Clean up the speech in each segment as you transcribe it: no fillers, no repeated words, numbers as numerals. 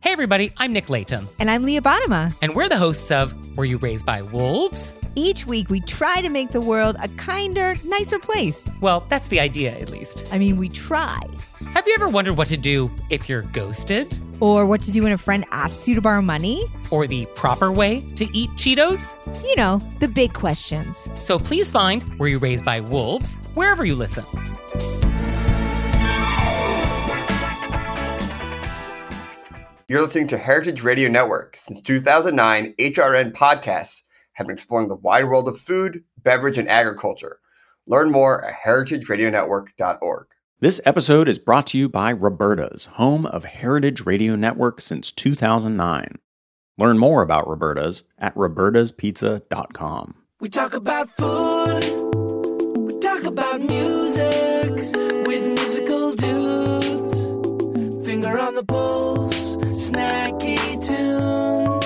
Hey everybody, I'm Nick Layton. And I'm Leah Bottima. And we're the hosts of Were You Raised by Wolves? Each week we try to make the world a kinder, nicer place. Well, that's the idea, at least. I mean, we try. Have you ever wondered what to do if you're ghosted? Or what to do when a friend asks you to borrow money? Or the proper way to eat Cheetos? You know, the big questions. So please find Were You Raised by Wolves wherever you listen. You're listening to Heritage Radio Network. Since 2009, HRN podcasts have been exploring the wide world of food, beverage, and agriculture. Learn more at heritageradionetwork.org. This episode is brought to you by Roberta's, home of Heritage Radio Network since 2009. Learn more about Roberta's at robertaspizza.com. We talk about food, we talk about music, with musical dudes, finger on the pulse, snacky tunes.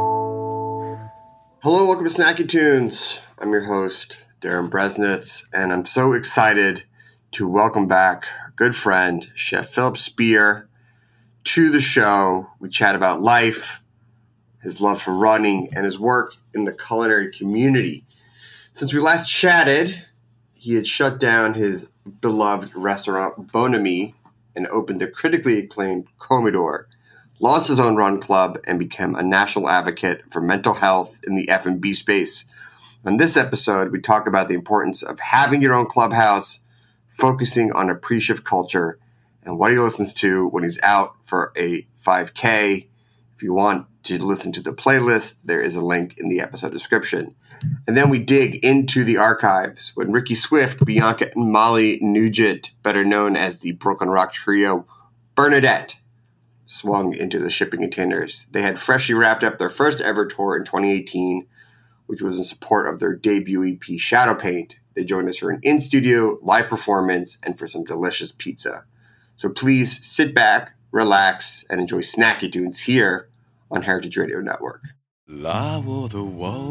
Hello, welcome to Snacky Tunes. I'm your host, Darren Bresnitz, and I'm so excited to welcome back our good friend, Chef Philip Spear, to the show. We chat about life, his love for running, and his work in the culinary community. Since we last chatted, he had shut down his beloved restaurant, Bon Ami, and opened a critically acclaimed Comedor, launched his own run club, and became a national advocate for mental health in the F&B space. On this episode, we talk about the importance of having your own clubhouse, focusing on a pre-shift culture, and what he listens to when he's out for a 5K. If you want to listen to the playlist, there is a link in the episode description. And then we dig into the archives when Ricky Swift, Bianca and Molly Nugent, better known as the Brooklyn Rock Trio, Bernadette, swung into the shipping containers. They had freshly wrapped up their first ever tour in 2018, which was in support of their debut EP, Shadow Paint. They joined us for an in-studio live performance and for some delicious pizza. So please sit back, relax, and enjoy Snacky Tunes here on Heritage Radio Network. I wore the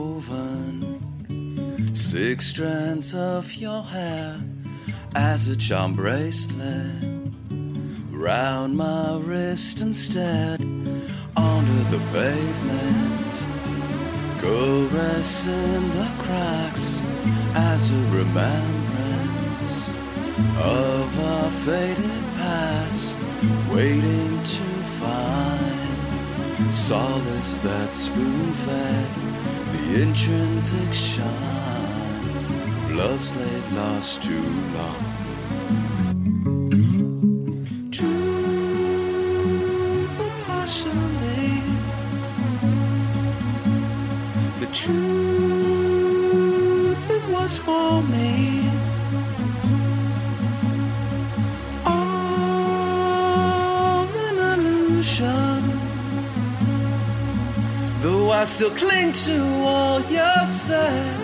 woven 6 strands of your hair as a charm bracelet round my wrist and stared onto the pavement, caressing the cracks as a remembrance of our faded past, waiting to find solace that spoon-fed the intrinsic shine of love's laid lost too long. Truth or partially, the truth it was for me. All an illusion, though I still cling to all you said.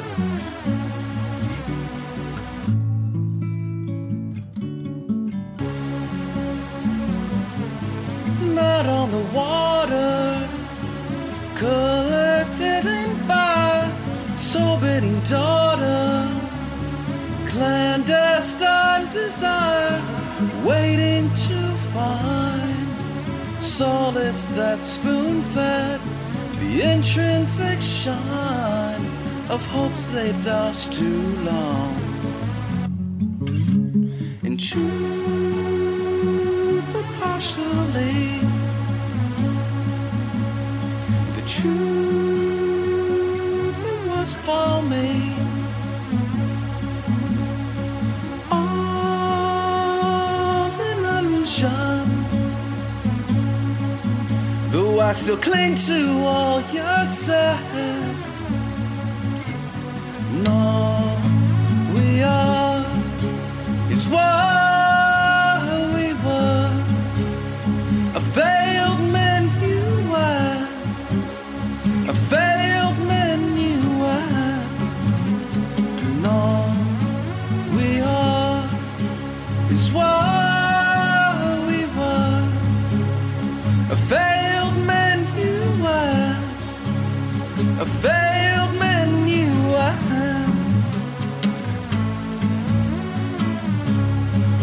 Not on the water, collected in fire, sorbetting daughter, clandestine desire, waiting to find solace that spoon-fed the intrinsic shine of hopes they'd lost too long. In truth or partially, the truth it was for me. All an illusion, though I still cling to all you said. No, we are is what we were, a failed minuet, a failed minuet. No, we are is what we were, a failed minuet, a failed minuet.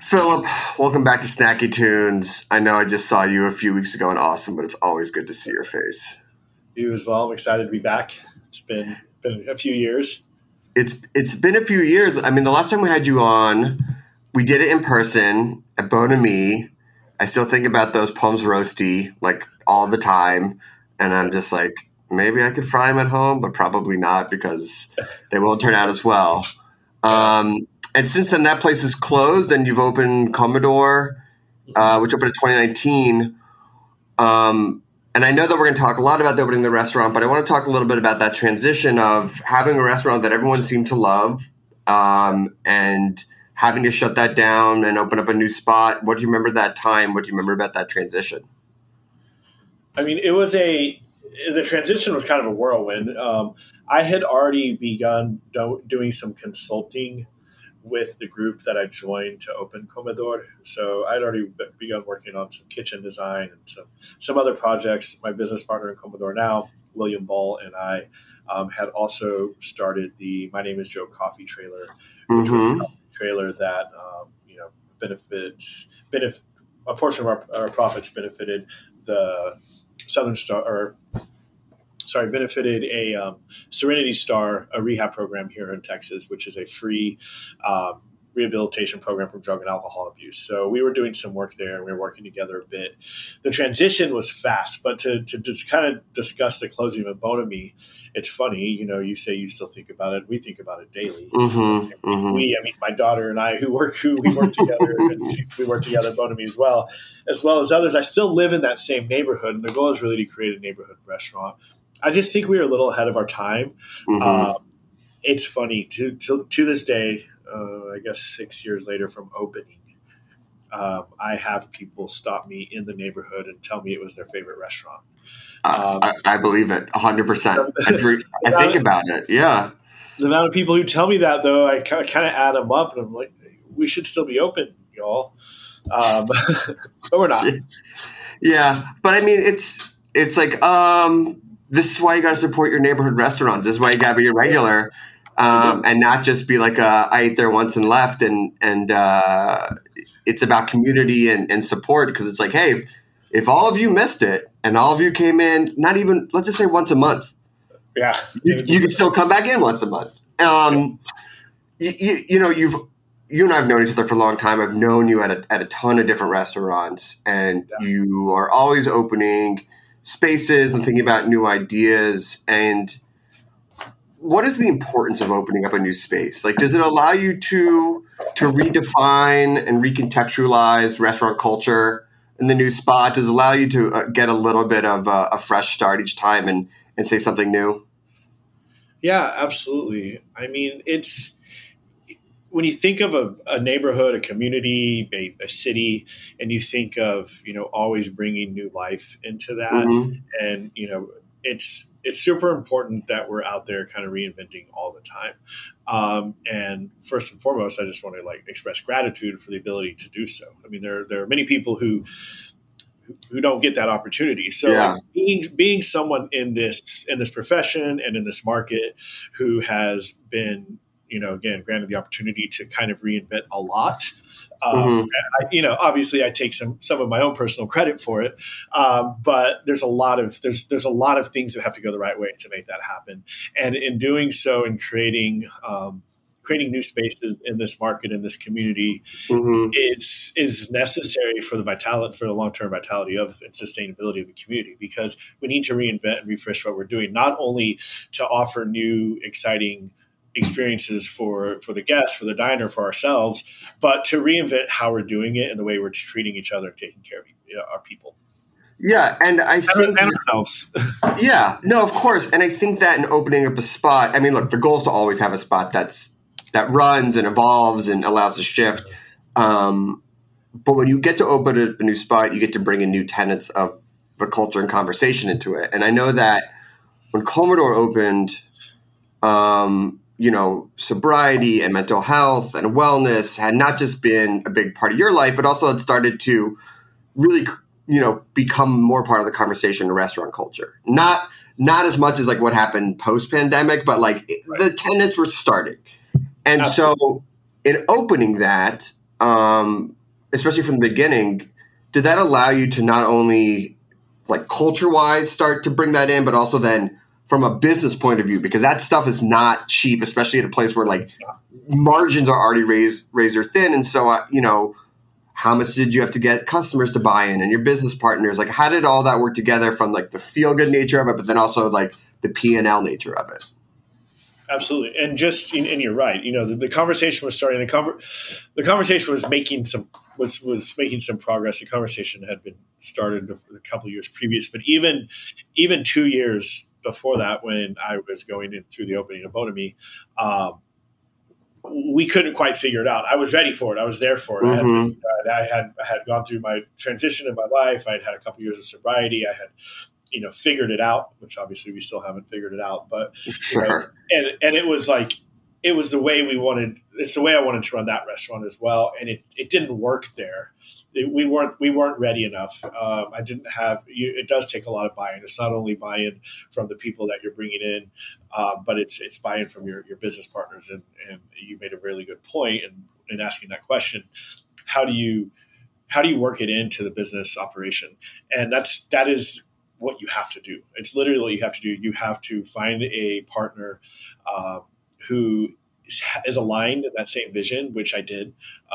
Philip, welcome back to Snacky Tunes. I know I just saw you a few weeks ago in Austin, but it's always good to see your face. You as well. I'm excited to be back. It's been a few years. It's been a few years. I mean, the last time we had you on, we did it in person at Bonami. I still think about those Poems Roasty like all the time, and I'm just like, maybe I could fry them at home, but probably not because they won't turn out as well. And since then, that place is closed, and you've opened Commodore, which opened in 2019. And I know that we're going to talk a lot about the opening of the restaurant, but I want to talk a little bit about that transition of having a restaurant that everyone seemed to love, and having to shut that down and open up a new spot. What do you remember that time? What do you remember about that transition? I mean, the transition was kind of a whirlwind. I had already begun doing some consulting with the group that I joined to open Commodore. So I'd already begun working on some kitchen design and some other projects. My business partner in Commodore now, William Ball, and I had also started the My Name is Joe coffee trailer, which was a coffee trailer that benefits a portion of our profits benefited the benefited a Serenity Star, a rehab program here in Texas, which is a free rehabilitation program from drug and alcohol abuse. So we were doing some work there, and we were working together a bit. The transition was fast, but to just kind of discuss the closing of Bonami, it's funny, you say you still think about it. We think about it daily. I mean, my daughter and I, we work together, and we work together at Bonami as well as others. I still live in that same neighborhood, and the goal is really to create a neighborhood restaurant. I just think we were a little ahead of our time. It's funny to this day, I guess 6 years later from opening, I have people stop me in the neighborhood and tell me it was their favorite restaurant. I believe it 100%. I think about it. Yeah. The amount of people who tell me that, though, I kind of add them up, and I'm like, we should still be open, y'all. But we're not. Yeah. But I mean, it's like, this is why you got to support your neighborhood restaurants. This is why you got to be a regular, and not just be like I ate there once and left. And it's about community and support, because it's like, hey, if all of you missed it and all of you came in, not even, let's just say once a month, yeah, you can still come back in once a month. You and I have known each other for a long time. I've known you at a ton of different restaurants, and you are always opening spaces and thinking about new ideas. And what is the importance of opening up a new space? Like, does it allow you to redefine and recontextualize restaurant culture in the new spot? Does it allow you to get a little bit of a fresh start each time and say something new? Yeah, absolutely. I mean, when you think of a neighborhood, a community, a city, and you think of, always bringing new life into that. And, it's super important that we're out there kind of reinventing all the time. And first and foremost, I just want to express gratitude for the ability to do so. I mean, there are many people who don't get that opportunity. So being someone in this profession and in this market who has been, again, granted the opportunity to kind of reinvent a lot. Obviously I take some of my own personal credit for it. But there's a lot of things that have to go the right way to make that happen. And in doing so, and creating new spaces in this market, in this community, is necessary for the long-term vitality of and sustainability of the community, because we need to reinvent and refresh what we're doing, not only to offer new, exciting experiences for the guests, for the diner, for ourselves, but to reinvent how we're doing it and the way we're treating each other and taking care of our people. Yeah, and I think ourselves. Yeah, no, of course, and I think that in opening up a spot, I mean, look, the goal is to always have a spot that runs and evolves and allows a shift. But when you get to open a new spot, you get to bring in new tenets of the culture and conversation into it. And I know that when Commodore opened, sobriety and mental health and wellness had not just been a big part of your life, but also had started to really, become more part of the conversation in restaurant culture. Not as much as what happened post-pandemic, but the tenets were starting. And so in opening that, especially from the beginning, did that allow you to not only like culture-wise start to bring that in, but also then from a business point of view, because that stuff is not cheap, especially at a place where like margins are already razor thin. And so, how much did you have to get customers to buy in and your business partners? Like, how did all that work together from like the feel-good nature of it, but then also like the P&L nature of it? Absolutely. And and you're right. The conversation was starting. The conversation was making some progress. The conversation had been started a couple of years previous, but even 2 years before that, when I was going in through the opening of Bonami, we couldn't quite figure it out. I was ready for it. I was there for it. Mm-hmm. I had gone through my transition in my life. I'd had a couple of years of sobriety. I had, figured it out, which obviously we still haven't figured it out. But sure. And it was like, it was the way we wanted. It's the way I wanted to run that restaurant as well. And it didn't work there. We weren't ready enough. I didn't have. It does take a lot of buy-in. It's not only buy-in from the people that you're bringing in, but it's buy-in from your business partners. And you made a really good point in asking that question. How do you work it into the business operation? And that is what you have to do. It's literally what you have to do. You have to find a partner who is aligned in that same vision, which I did.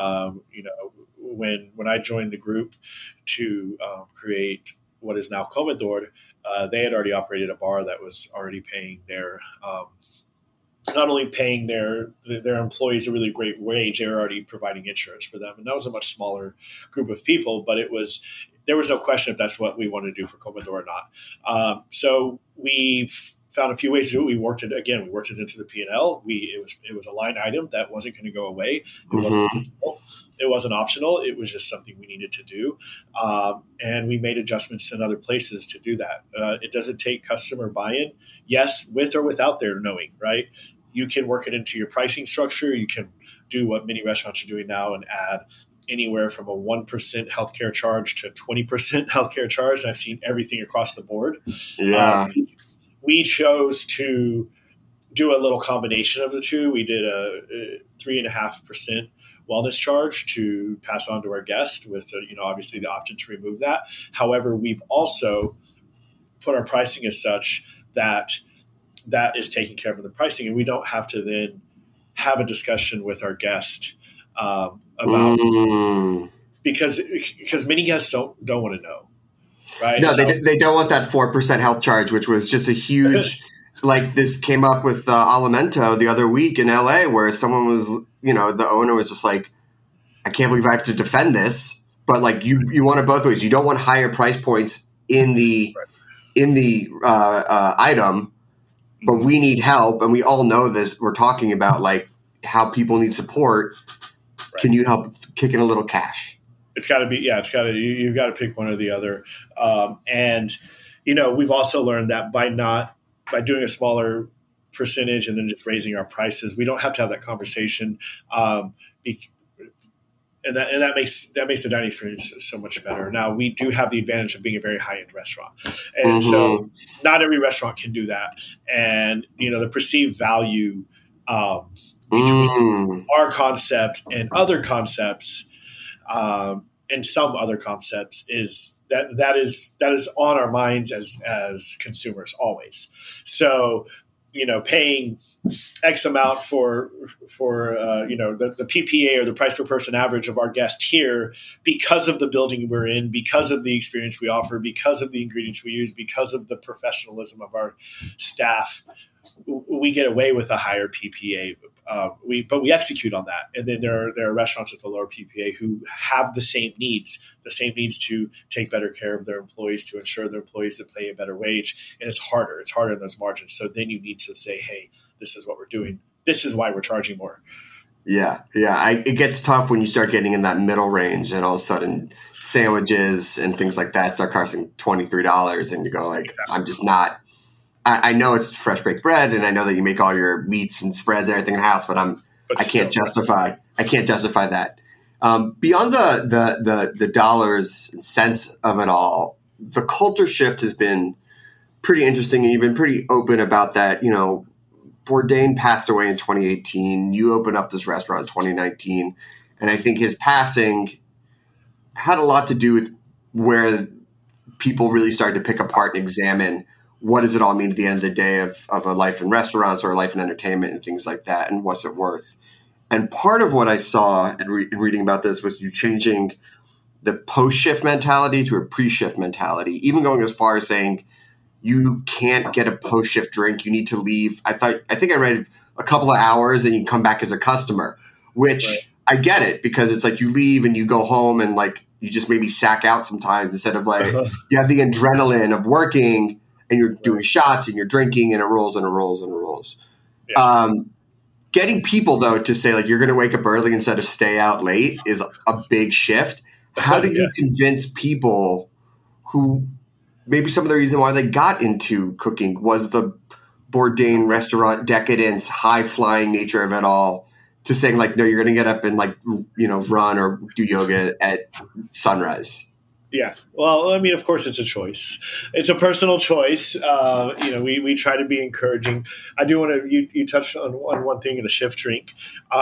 When I joined the group to create what is now Comedor, they had already operated a bar that was already paying their not only paying their employees a really great wage, they were already providing insurance for them, and that was a much smaller group of people. But there was no question if that's what we wanted to do for Comedor or not. So we found a few ways to do it. We worked it into the P&L. It was a line item that wasn't going to go away. It wasn't optional. It was just something we needed to do. And we made adjustments in other places to do that. It doesn't take customer buy-in. Yes, with or without their knowing, right? You can work it into your pricing structure. You can do what many restaurants are doing now and add anywhere from a 1% healthcare charge to 20% healthcare charge. And I've seen everything across the board. Yeah. We chose to do a little combination of the two. We did a 3.5% wellness charge to pass on to our guest with, obviously the option to remove that. However, we've also put our pricing as such that is taken care of in the pricing, and we don't have to then have a discussion with our guest about because many guests don't want to know. Right? No, they don't want that 4% health charge, which was just a huge, like this came up with Alimento the other week in LA, where someone was, the owner was just like, I can't believe I have to defend this, but like you want it both ways. You don't want higher price points in the item, but we need help, and we all know this. We're talking about like how people need support. Right. Can you help kick in a little cash? It's got to be, you've got to pick one or the other. And we've also learned that by doing a smaller percentage and then just raising our prices, we don't have to have that conversation. And that makes the dining experience so much better. Now, we do have the advantage of being a very high-end restaurant. And so not every restaurant can do that. And, the perceived value between our concept and other concepts and some other concepts is that is on our minds as consumers always. So, paying X amount for the PPA or the price per person average of our guest here because of the building we're in, because of the experience we offer, because of the ingredients we use, because of the professionalism of our staff, we get away with a higher PPA. But we execute on that. And then there are restaurants with the lower PPA who have the same needs to take better care of their employees, to ensure their employees to pay a better wage. And it's harder in those margins. So then you need to say, hey, this is what we're doing. This is why we're charging more. Yeah. It gets tough when you start getting in that middle range and all of a sudden sandwiches and things like that start costing $23 and you go like, exactly. I'm just not. I know it's fresh baked bread, and I know that you make all your meats and spreads and everything in the house, but I can't justify that. Beyond the dollars and cents of it all, the culture shift has been pretty interesting, and you've been pretty open about that. Bourdain passed away in 2018. You opened up this restaurant in 2019, and I think his passing had a lot to do with where people really started to pick apart and examine what does it all mean at the end of the day of a life in restaurants or a life in entertainment and things like that, and what's it worth. And part of what I saw in reading about this was you changing the post-shift mentality to a pre-shift mentality, even going as far as saying you can't get a post-shift drink. You need to leave. I think I read a couple of hours and you can come back as a customer, which Right. I get it, because it's like you leave and you go home and like you just maybe sack out sometimes instead of like you have the adrenaline of working and you're doing shots and you're drinking and it rolls and it rolls and it rolls. Yeah. Getting people though to say like you're going to wake up early instead of stay out late is a big shift. How did you convince people who maybe some of the reason why they got into cooking was the Bourdain restaurant decadence, high flying nature of it all, to saying like, no, you're going to get up and like, run or do yoga at sunrise? Yeah. Well, I mean, of course it's a choice. It's a personal choice. We try to be encouraging. I do want to, you touched on one thing in a shift drink.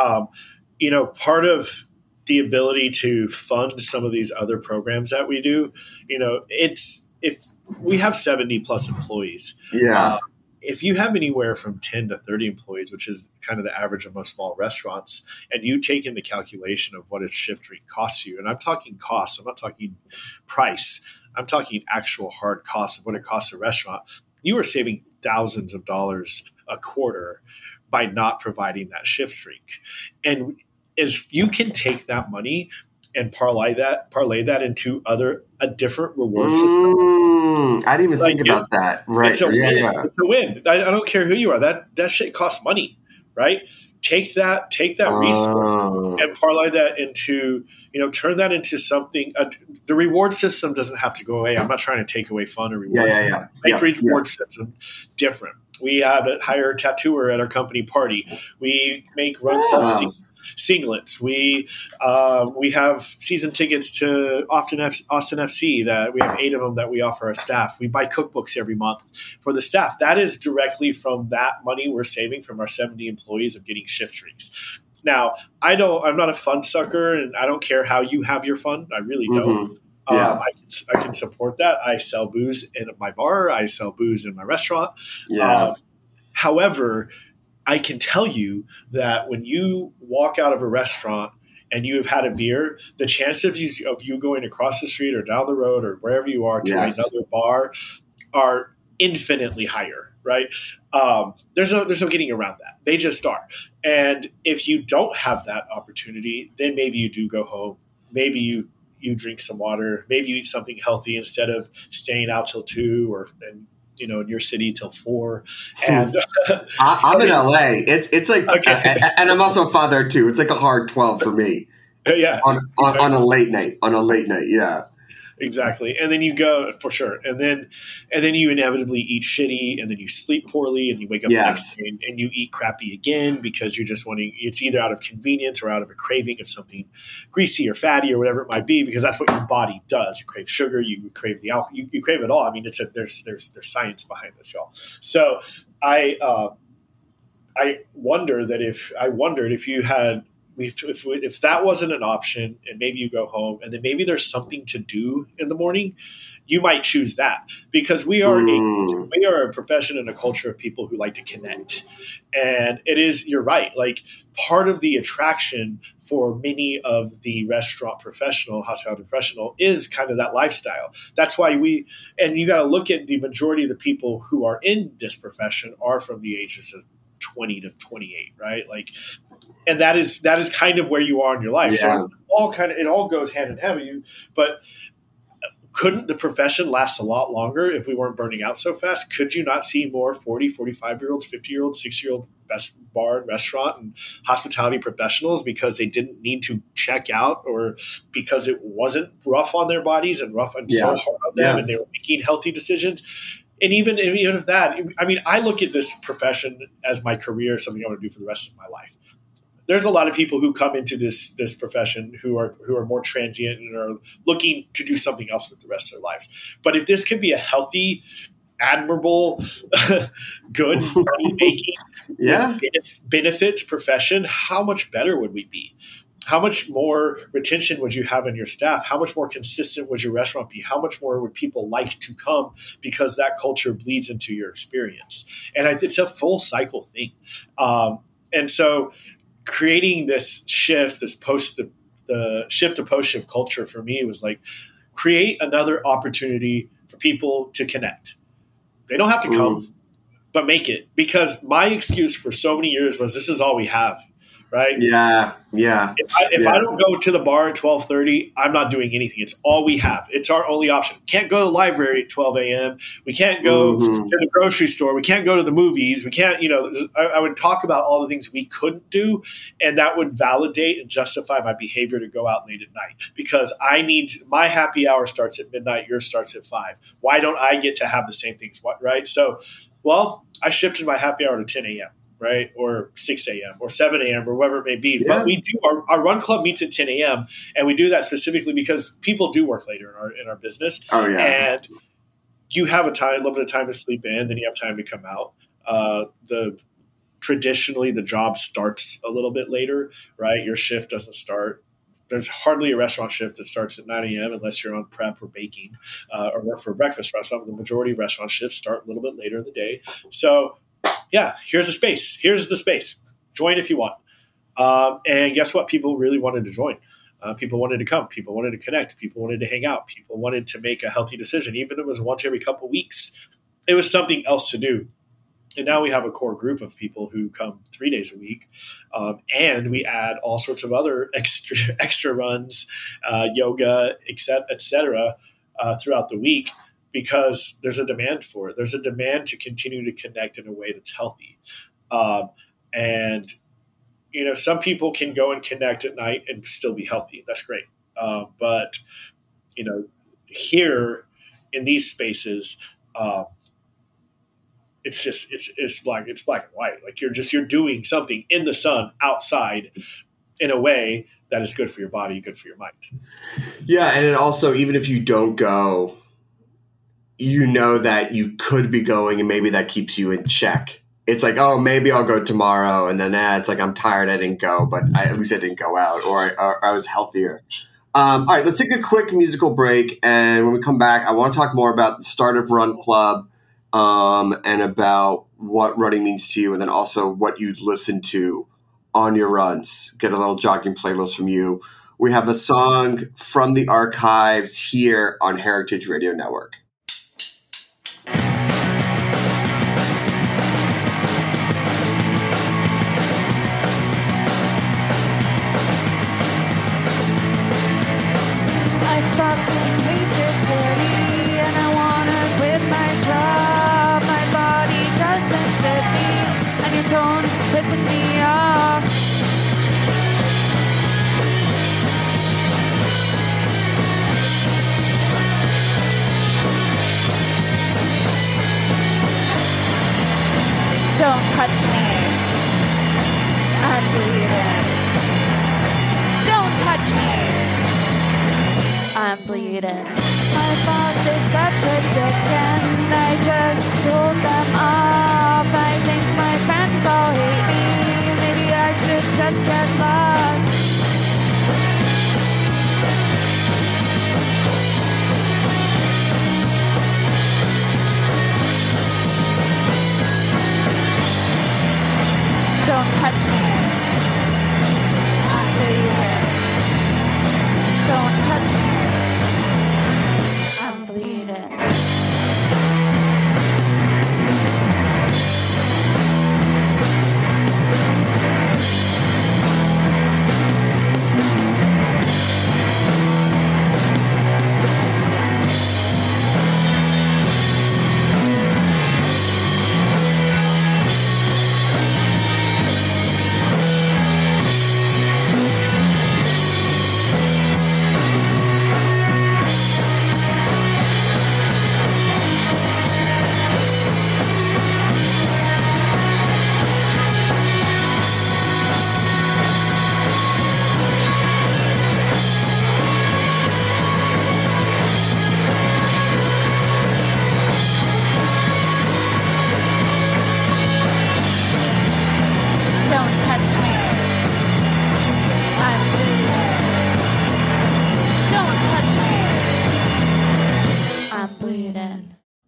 Part of the ability to fund some of these other programs that we do, it's, if we have 70 plus employees, if you have anywhere from 10 to 30 employees, which is kind of the average of most small restaurants, and you take into calculation of what a shift drink costs you, and I'm talking cost, I'm not talking price, I'm talking actual hard costs of what it costs a restaurant, you are saving thousands of dollars a quarter by not providing that shift drink. And if you can take that money and parlay that into a different reward system. I didn't even think about that. Right. It's a win. It's a win. I don't care who you are. That shit costs money, right? Take that resource and parlay that into, turn that into something. The reward system doesn't have to go away. I'm not trying to take away fun or reward system. Make reward system different. We have a hire a tattooer at our company party. We make run club singlets. We have season tickets to Austin FC that we have 8 of them that we offer our staff. We buy cookbooks every month for the staff. That is directly from that money we're saving from our 70 employees of getting shift drinks. Now, I'm not a fun sucker, and I don't care how you have your fun. I really don't. I can support that. I sell booze in my bar. I sell booze in my restaurant. However, I can tell you that when you walk out of a restaurant and you have had a beer, the chance of you going across the street or down the road or wherever you are to another bar are infinitely higher, right? There's no getting around that. They just are. And if you don't have that opportunity, then maybe you do go home. Maybe you drink some water. Maybe you eat something healthy instead of staying out till 2 in your city till 4. And I'm in LA. It's like, and I'm also a father too. It's like a hard 12 for me. On a late night. Yeah. Exactly. And then you go for sure. And then you inevitably eat shitty, and then you sleep poorly, and you wake up the next day and you eat crappy again because you're just wanting, it's either out of convenience or out of a craving of something greasy or fatty or whatever it might be, because that's what your body does. You crave sugar, you crave the alcohol, you crave it all. I mean, there's science behind this, y'all. So I wondered if you had, if that wasn't an option, and maybe you go home and then maybe there's something to do in the morning, you might choose that, because we are a profession and a culture of people who like to connect. And it is, you're right, like part of the attraction for many of the restaurant professional, hospitality professional, is kind of that lifestyle. That's why and you got to look at the majority of the people who are in this profession are from the ages of 20 to 28, right? Like, and that is kind of where you are in your life. So it all goes hand in hand with you. But couldn't the profession last a lot longer if we weren't burning out so fast? Could you not see more 40, 45-year-olds, 50-year-olds, 60-year-old best bar and restaurant and hospitality professionals because they didn't need to check out, or because it wasn't rough on their bodies and rough and so hard on them and they were making healthy decisions? And even if that, I mean, I look at this profession as my career, something I want to do for the rest of my life. There's a lot of people who come into this profession who are more transient and are looking to do something else with the rest of their lives. But if this could be a healthy, admirable, good money making, benefits profession, how much better would we be? how much more retention would you have in your staff? How much more consistent would your restaurant be? How much more would people like to come because that culture bleeds into your experience? And it's a full cycle thing. And so creating this shift, the shift to post-shift culture for me was like, create another opportunity for people to connect. They don't have to come, but make it. Because my excuse for so many years was, this is all we have, right? Yeah. If I don't go to the bar at 12:30, I'm not doing anything. It's all we have. It's our only option. We can't go to the library at 12 a.m. We can't go to the grocery store. We can't go to the movies. We can't, I would talk about all the things we couldn't do, and that would validate and justify my behavior to go out late at night, because my happy hour starts at midnight. Yours starts at 5. Why don't I get to have the same things? Right? So, I shifted my happy hour to 10 a.m. right? Or 6 a.m. or 7 a.m. or whatever it may be. Yeah. But we do our run club meets at 10 a.m. and we do that specifically because people do work later in our business. Oh, yeah. And you have a little bit of time to sleep in, then you have time to come out. Traditionally, the job starts a little bit later, right? Your shift doesn't start. There's hardly a restaurant shift that starts at 9 a.m. unless you're on prep or baking or work for a breakfast restaurant. The majority of restaurant shifts start a little bit later in the day. So, yeah, here's the space. Join if you want. And guess what? People really wanted to join. People wanted to come. People wanted to connect. People wanted to hang out. People wanted to make a healthy decision. Even if it was once every couple of weeks, it was something else to do. And now we have a core group of people who come 3 days a week. And we add all sorts of other extra runs, yoga, et cetera, throughout the week, because there's a demand for it. There's a demand to continue to connect in a way that's healthy. And, some people can go and connect at night and still be healthy. That's great. But, here in these spaces, it's black and white. Like you're doing something in the sun outside in a way that is good for your body, good for your mind. Yeah. And it also, even if you don't go, that you could be going, and maybe that keeps you in check. It's like, oh, maybe I'll go tomorrow. And then it's like, I'm tired, I didn't go, but at least I didn't go out, or I was healthier. All right, let's take a quick musical break. And when we come back, I want to talk more about the start of Run Club, and about what running means to you, and then also what you listen to on your runs. Get a little jogging playlist from you. We have a song from the archives here on Heritage Radio Network. Pissing me off. Don't touch me. I'm bleeding. Don't touch me. I'm bleeding. My boss is such a dick and I just told them off. I think my friends all hate me. Maybe I should just get lost. Don't touch me. I'm bleeding. Don't touch me. I'm bleeding.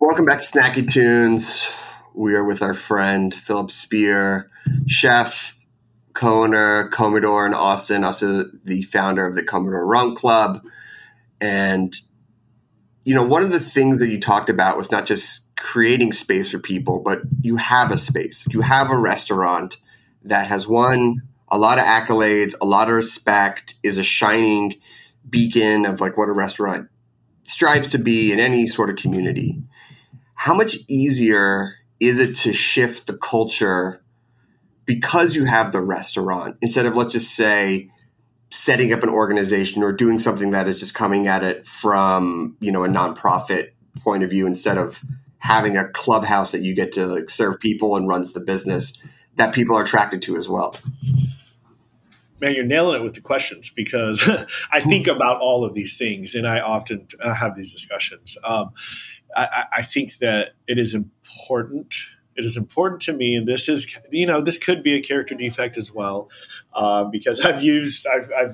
Welcome back to Snacky Tunes. We are with our friend Philip Spear, chef, co-owner, Commodore in Austin, also the founder of the Commodore Rum Club. And, you know, one of the things that you talked about was not just creating space for people, but you have a space. You have a restaurant that has won a lot of accolades, a lot of respect, is a shining beacon of like what a restaurant strives to be in any sort of community. How much easier is it to shift the culture because you have the restaurant instead of, let's just say, setting up an organization or doing something that is just coming at it from, you know, a nonprofit point of view instead of having a clubhouse that you get to like serve people and runs the business that people are attracted to as well? Man, you're nailing it with the questions because I think about all of these things and I often have these discussions. I think that it is important. It is important to me, and this is, you know, this could be a character defect as well, because I've used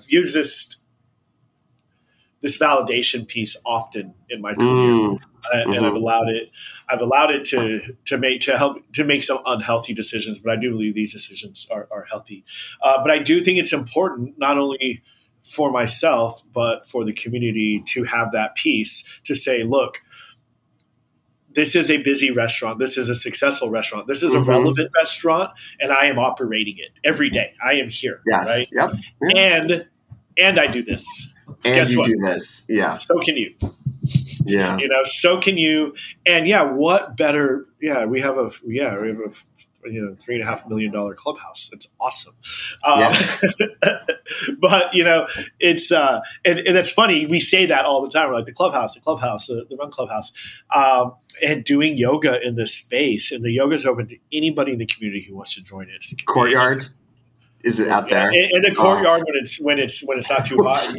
this validation piece often in my career, and I've allowed it to make some unhealthy decisions. But I do believe these decisions are healthy. But I do think it's important not only for myself but for the community to have that piece to say, look, this is a busy restaurant. This is a successful restaurant. This is a relevant restaurant, and I am operating it every day. I am here, right? Yep. And I do this. And guess you what? do this. Yeah. So can you. Yeah. You know, so can you. And yeah, what better? Yeah, we have a $3.5 million clubhouse. It's awesome. But you know, it's and it's funny. We say that all the time. We're like the clubhouse, the Rum Clubhouse, and doing yoga in this space. And the yoga is open to anybody in the community who wants to join it. Courtyard. Is it out there? In the courtyard when it's not too hot.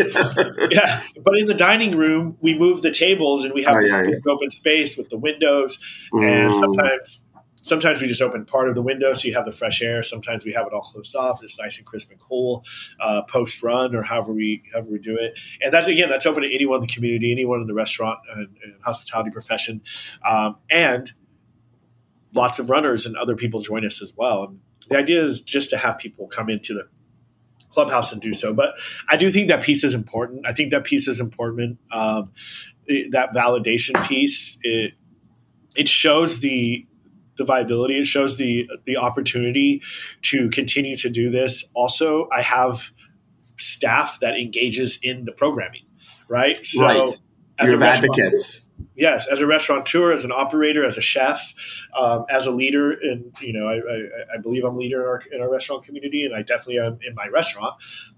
But in the dining room, we move the tables and we have this big open space with the windows. And sometimes we just open part of the window so you have the fresh air. Sometimes we have it all closed off. It's nice and crisp and cool post run or however we do it. And that's open to anyone in the community, anyone in the restaurant and hospitality profession, and lots of runners and other people join us as well. And the idea is just to have people come into the clubhouse and do so. But I do think that piece is important. I think that piece is important. That validation piece, it shows the viability. It shows the opportunity to continue to do this. Also, I have staff that engages in the programming, right? So as you have advocates. Yes, as a restaurateur, as an operator, as a chef, as a leader, and you know, I believe I'm a leader in our restaurant community, and I definitely am in my restaurant.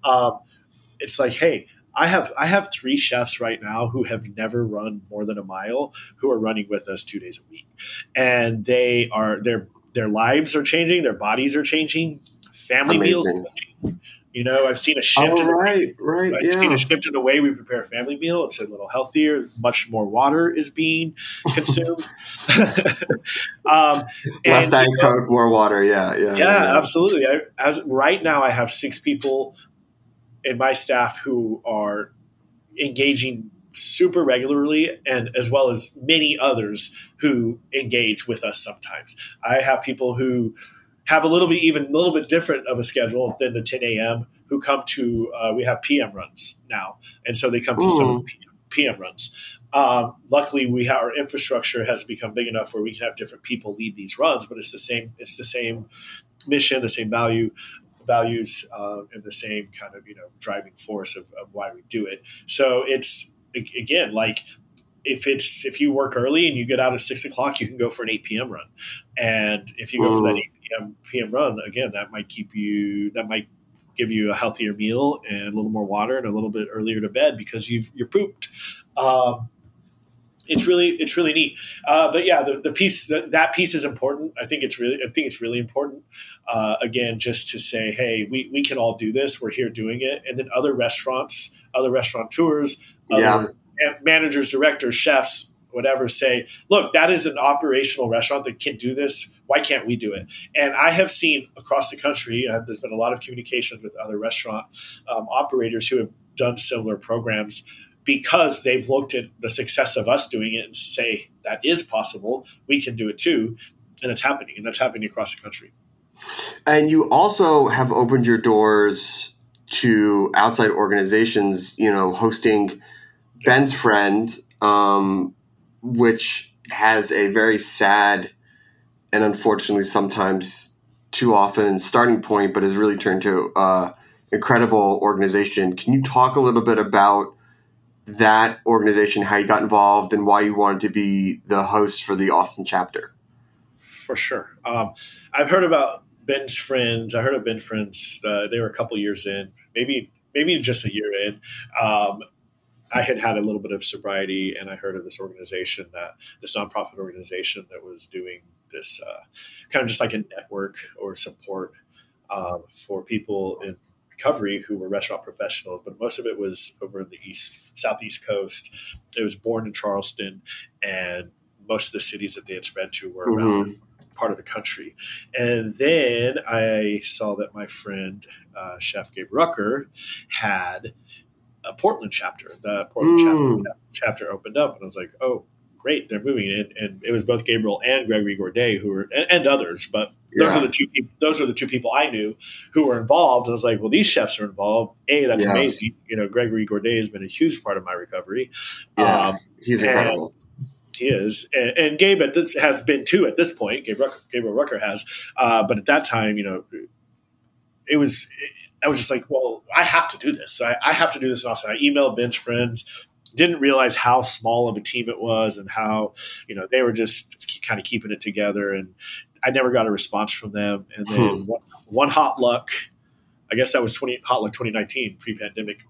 It's like, hey, I have 3 chefs right now who have never run more than a mile, who are running with us 2 days a week, and their lives are changing, their bodies are changing, family meals are changing. You know, I've seen a shift. I've seen a shift in the way we prepare a family meal. It's a little healthier. Much more water is being consumed. Less Diet Coke, more water. Yeah, absolutely. Right now, I have 6 people in my staff who are engaging super regularly, and as well as many others who engage with us sometimes. I have people who have a little bit different of a schedule than the 10 a.m. who come to, we have PM runs now. And so they come to some of the PM runs. Luckily, our infrastructure has become big enough where we can have different people lead these runs, but it's the same mission, the same values, and the same kind of, you know, driving force of why we do it. So it's, again, like, if you work early and you get out at 6 o'clock, you can go for an 8 p.m. run. And if you go for that 8 p.m. run, again, that might give you a healthier meal and a little more water and a little bit earlier to bed because you're pooped. It's really neat. But yeah, the piece that piece is important. I think it's really important. Again, just to say, hey, we can all do this. We're here doing it. And then other restaurateurs, other managers, directors, chefs, whatever, say, look, that is an operational restaurant that can do this. Why can't we do it? And I have seen across the country, there's been a lot of communications with other restaurant operators who have done similar programs because they've looked at the success of us doing it and say that is possible, we can do it too. And it's happening, and that's happening across the country. And you also have opened your doors to outside organizations, hosting Ben's Friend, which has a very sad and unfortunately sometimes too often starting point, but has really turned to incredible organization. Can you talk a little bit about that organization, how you got involved, and why you wanted to be the host for the Austin chapter? For sure. I've heard about Ben's Friends. I heard of Ben's Friends. They were a couple years in, maybe just a year in. I had a little bit of sobriety, and I heard of this organization, this nonprofit organization that was doing this kind of just like a network or support for people in recovery who were restaurant professionals, but most of it was over in the southeast coast. It was born in Charleston, and most of the cities that they had spread to were around part of the country. And then I saw that my friend, Chef Gabe Rucker, had a Portland chapter. The Portland chapter opened up, and I was like, oh, great, they're moving in. And it was both Gabriel and Gregory Gourdet who were, and others, but those are the two people I knew who were involved. And I was like, well, these chefs are involved. That's amazing. Gregory Gourdet has been a huge part of my recovery. Yeah, he's incredible. He is, and Gabe has been too at this point. Gabriel Rucker has, but at that time, I was just like, well, I have to do this. I have to do this. Also, I emailed Ben's Friends. Didn't realize how small of a team it was, and how they were just kind of keeping it together. And I never got a response from them. And then one hot luck, I guess that was hot luck 2019, pre-pandemic.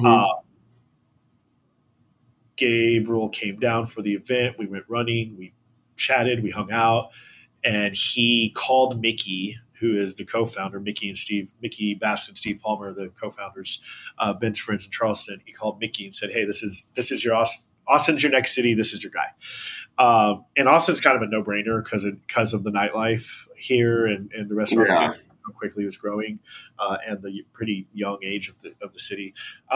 Gabriel came down for the event. We went running. We chatted. We hung out. And he called Mickey, who is the co-founder, Mickey Bass and Steve Palmer, the co-founders, Ben's Friends in Charleston. He called Mickey and said, hey, this is your Austin's your next city. This is your guy. And Austin's kind of a no-brainer because of the nightlife here and the restaurant scene, how quickly it was growing, and the pretty young age of the city.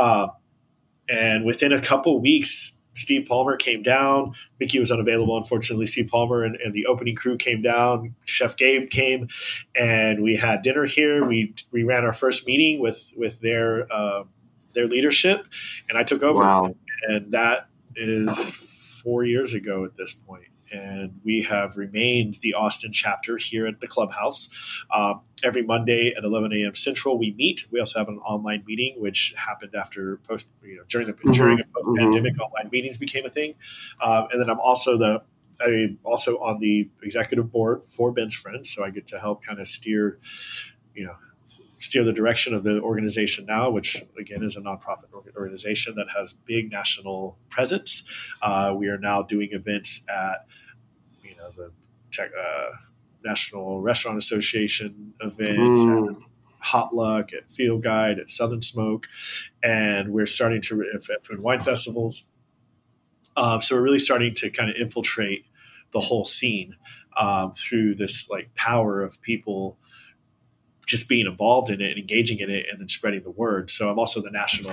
And within a couple weeks, Steve Palmer came down. Mickey was unavailable, unfortunately. Steve Palmer and the opening crew came down. Chef Gabe came, and we had dinner here. We ran our first meeting with their leadership, and I took over. Wow. And that is 4 years ago at this point. And we have remained the Austin chapter here at the clubhouse. Every Monday at 11 a.m. Central, we meet. We also have an online meeting, which happened after during a post-pandemic, online meetings became a thing. And then I'm also on the executive board for Ben's Friends, so I get to help kind of steer the direction of the organization now, which again is a nonprofit organization that has big national presence. We are now doing events at the National Restaurant Association events, at Hot Luck, at Field Guide, at Southern Smoke, and we're starting to at food wine festivals. So we're really starting to kind of infiltrate the whole scene through this power of people just being involved in it and engaging in it and then spreading the word. So I'm also the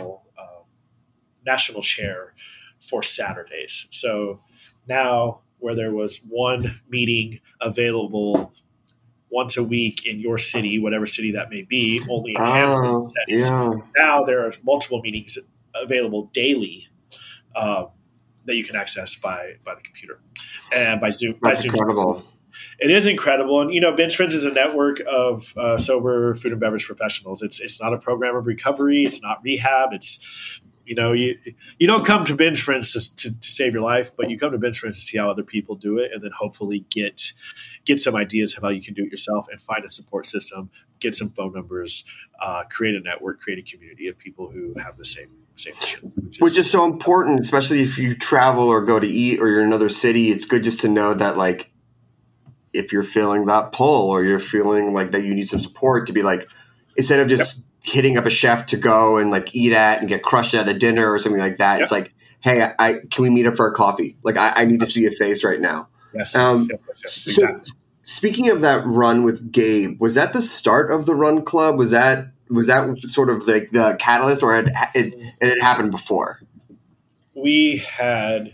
national chair for Saturdays. So now, where there was one meeting available once a week in your city, whatever city that may be, only in handful settings. Yeah. Now there are multiple meetings available daily that you can access by the computer and by Zoom. That's incredible. It is incredible. And, Ben's Friends is a network of sober food and beverage professionals. It's not a program of recovery. It's not rehab. It's, you don't come to Ben's Friends to save your life, but you come to Ben's Friends to see how other people do it, and then hopefully get some ideas of how you can do it yourself and find a support system, get some phone numbers, create a network, create a community of people who have the same mission. Which is so important, especially if you travel or go to eat or you're in another city. It's good just to know that, if you're feeling that pull or you're feeling like that you need some support, to be instead of just hitting up a chef to go and eat at and get crushed at a dinner or something like that. Yep. It's hey, can we meet up for a coffee? I need to see a face right now. Yes. Exactly. So speaking of that run with Gabe, was that the start of the Run Club? Was that sort of the catalyst, or it happened before? we had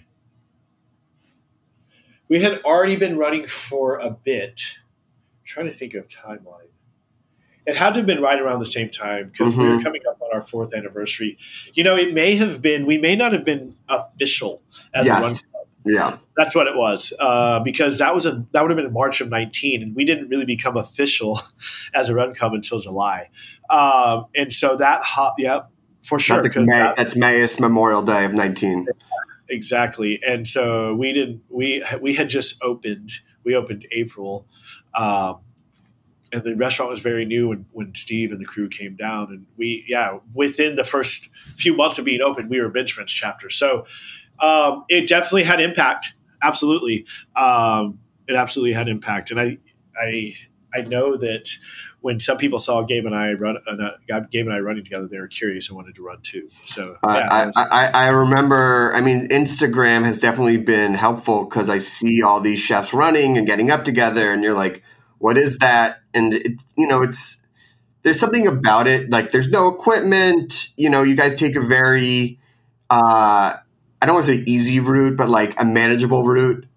already been running for a bit. I'm trying to think of timeline. It had to have been right around the same time because we were coming up on our 4th anniversary. It may have been, we may not have been official as a run club. Yeah. That's what it was. Because that would have been in March of 19, and we didn't really become official as a run club until July. And so for sure. That's May's Memorial Day of 19. Exactly. And so we had just opened. We opened April. And the restaurant was very new when Steve and the crew came down. And within the first few months of being open, we were a bench friends chapter. So it definitely had impact. Absolutely. It absolutely had impact. And I know that when some people saw Gabe and I running together, they were curious and wanted to run too. So I remember. I mean, Instagram has definitely been helpful because I see all these chefs running and getting up together, and you're like, "What is that?" And there's something about it. Like, there's no equipment. You guys take a very I don't want to say easy route, but like a manageable route.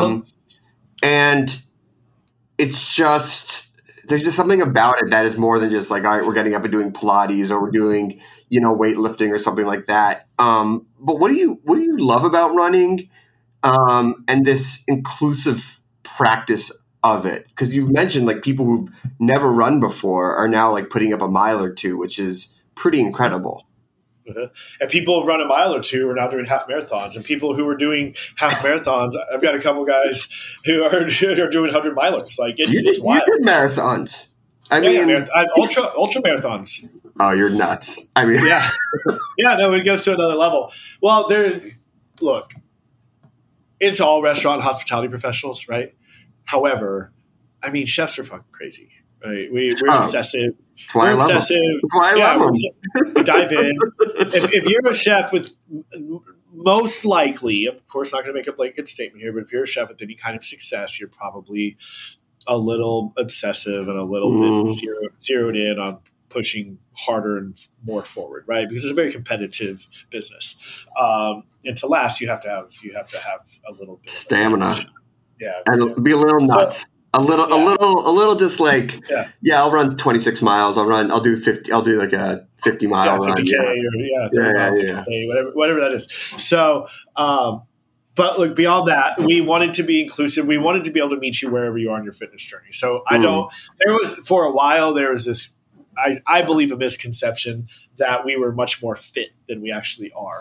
And it's just. There's just something about it that is more than just like, all right, we're getting up and doing Pilates or we're doing, weightlifting or something like that. But what do you love about running and this inclusive practice of it? Because you've mentioned like people who've never run before are now like putting up a mile or two, which is pretty incredible. And people who run a mile or two are now doing half marathons. And people who are doing half marathons, I've got a couple guys who are doing 100 milers. Like it's wild. You did marathons. Ultra marathons. Oh, you're nuts. I mean, no, it goes to another level. Well, look, it's all restaurant and hospitality professionals, right? However, I mean, chefs are fucking crazy, right? We're obsessive. That's why I love them. That's why I love them. We dive in. If you're a chef with most likely, of course, not going to make a blanket statement here, but if you're a chef with any kind of success, you're probably a little obsessive and a little bit zeroed in on pushing harder and more forward, right? Because it's a very competitive business. And to last, you have to have a little bit of stamina. And stamina. Be a little nuts. A little just like, I'll run 26 miles. I'll do 50. I'll do like a 50 mile run. 50K whatever that is. So, but look, beyond that, we wanted to be inclusive. We wanted to be able to meet you wherever you are on your fitness journey. So for a while, there was this, I believe, a misconception that we were much more fit than we actually are.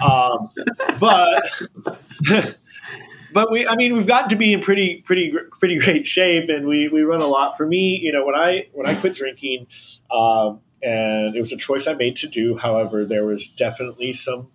But we've gotten to be in pretty great shape, and we run a lot. For me, when I quit drinking, and it was a choice I made to do. However, there was definitely some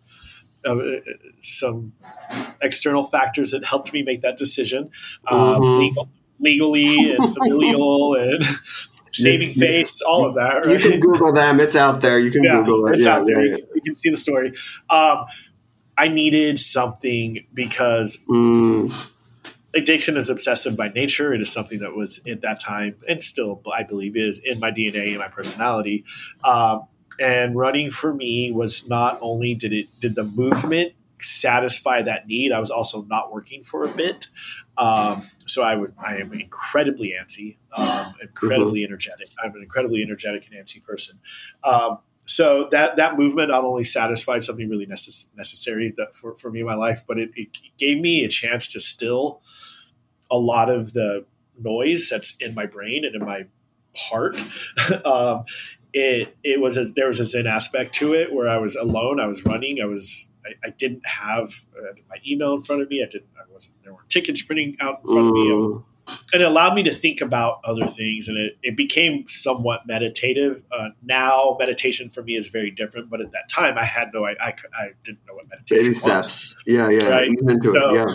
external factors that helped me make that decision, legally and familial and saving face, all of that. Right? You can Google them; it's out there. You can Google it. It's out there. You can see the story. I needed something because addiction is obsessive by nature. It is something that was at that time and still, I believe, is in my DNA and my personality. And running for me was not only did the movement satisfy that need, I was also not working for a bit. So I am incredibly antsy, incredibly energetic. I'm an incredibly energetic and antsy person. So that movement not only satisfied something really necessary for me in my life, but it gave me a chance to still a lot of the noise that's in my brain and in my heart. There was a Zen aspect to it where I was alone. I was running. I didn't have my email in front of me. There weren't tickets printing out in front of me. And it allowed me to think about other things, and it became somewhat meditative. Now, meditation for me is very different, but at that time, I had I didn't know what meditation Baby was. steps, right? Ease into it,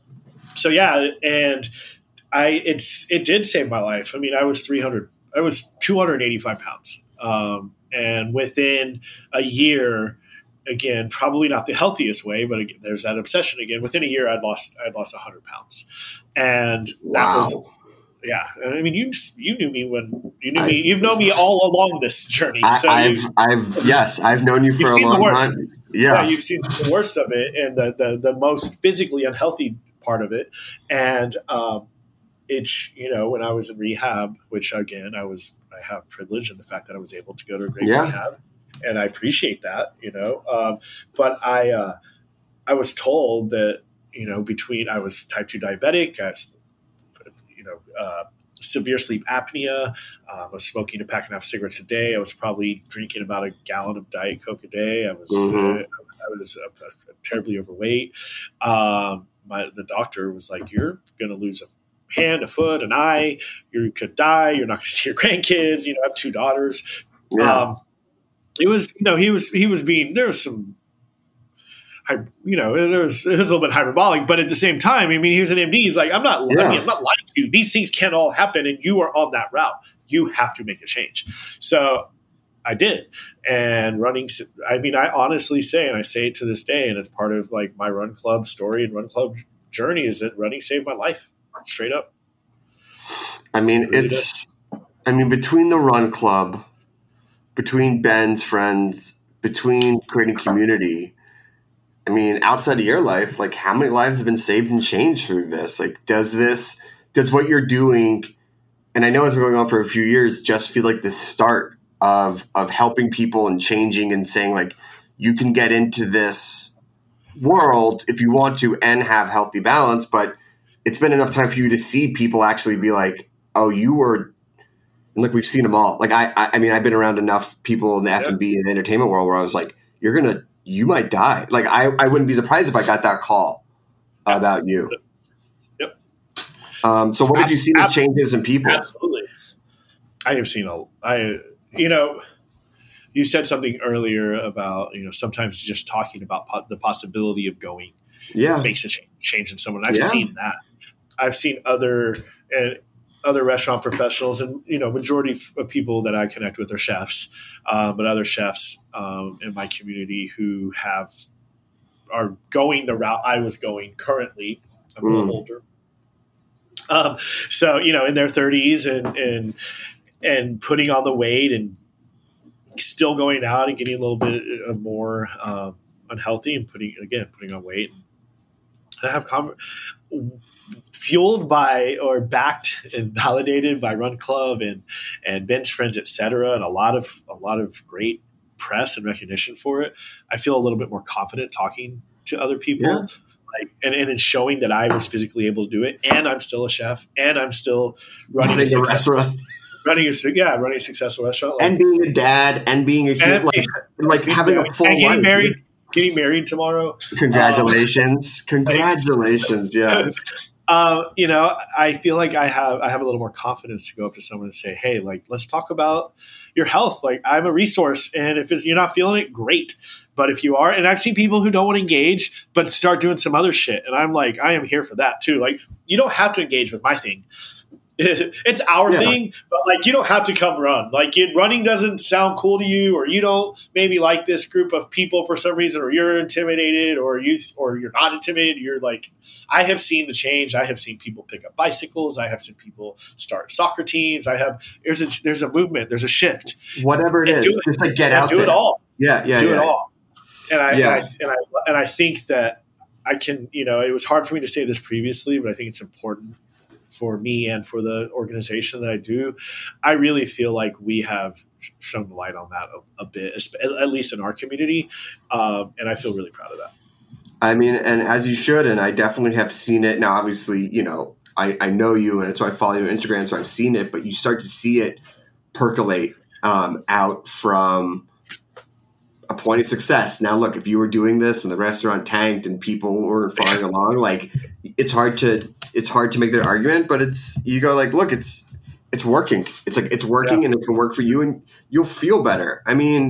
and it did save my life. I mean, I was 285 pounds, and within a year. Again, probably not the healthiest way, but again, there's that obsession again. Within a year, I'd lost 100 pounds, and that was, I mean, you knew me when you knew me. You've known me all along this journey. So I've known you for a long time. Yeah. You've seen the worst of it and the most physically unhealthy part of it. And it's, when I was in rehab, which again, I have privilege in the fact that I was able to go to a great rehab, and I appreciate that, but I was told that, I was type 2 diabetic, severe sleep apnea. I was smoking a pack and a half cigarettes a day. I was probably drinking about a gallon of Diet Coke a day. I was terribly overweight. The doctor was like, "You're going to lose a hand, a foot, an eye. You could die. You're not going to see your grandkids. I have 2 daughters." Yeah. It was, he was being, there was some, it was a little bit hyperbolic, but at the same time, he was an MD. He's like, I'm not lying to you. These things can all happen, and you are on that route. You have to make a change. So I did. And running, I honestly say, and I say it to this day, and it's part of like my Run Club story and Run Club journey, is that running saved my life, straight up. Between the Run Club, between Ben's friends, between creating community, outside of your life, like how many lives have been saved and changed through this? Like, does what you're doing, and I know it's been going on for a few years, just feel like the start of helping people and changing and saying like, you can get into this world if you want to and have healthy balance, but it's been enough time for you to see people actually be like, oh, you were, and look, we've seen them all. Like, I've been around enough people in the F&B and the entertainment world where I was like, you might die. Like, I wouldn't be surprised if I got that call about you. Yep. So what have you seen as changes in people? Absolutely. I have seen you said something earlier about, sometimes just talking about the possibility of going makes a change in someone. I've seen that. I've seen other restaurant professionals, and majority of people that I connect with are chefs, but other chefs in my community who are going the route I was going currently. I'm a little older, so in their 30s and putting on the weight and still going out and getting a little bit more unhealthy and putting on weight. And I have fueled by or backed and validated by Run Club and Ben's friends, et cetera, and a lot of great press and recognition for it. I feel a little bit more confident talking to other people, and in showing that I was physically able to do it, and I'm still a chef, and I'm still running a restaurant. Running a successful restaurant, and being a dad, and being a kid, like having a full life. Getting married tomorrow. Congratulations! Yeah. I feel like I have a little more confidence to go up to someone and say, "Hey, like, let's talk about your health. Like, I'm a resource, and if you're not feeling it, great. But if you are," and I've seen people who don't want to engage but start doing some other shit, and I'm like, I am here for that too. Like, you don't have to engage with my thing. It's our thing, but like, you don't have to come run. Like, running doesn't sound cool to you, or you don't maybe like this group of people for some reason, or you're intimidated, or you're not intimidated. You're like, I have seen the change. I have seen people pick up bicycles. I have seen people start soccer teams. There's a movement. There's a shift. Whatever it is, just like get out there. Do it all. Yeah. Do it all. And I think that I can. It was hard for me to say this previously, but I think it's important for me and for the organization that I do. I really feel like we have shown the light on that a bit, at least in our community. And I feel really proud of that. And as you should, and I definitely have seen it. Now, obviously, I know you, and so I follow you on Instagram, so I've seen it, but you start to see it percolate out from a point of success. Now, look, if you were doing this and the restaurant tanked and people were following along, like, it's hard to make that argument, but you go like, look, it's working. It's like, it's working, and it can work for you, and you'll feel better.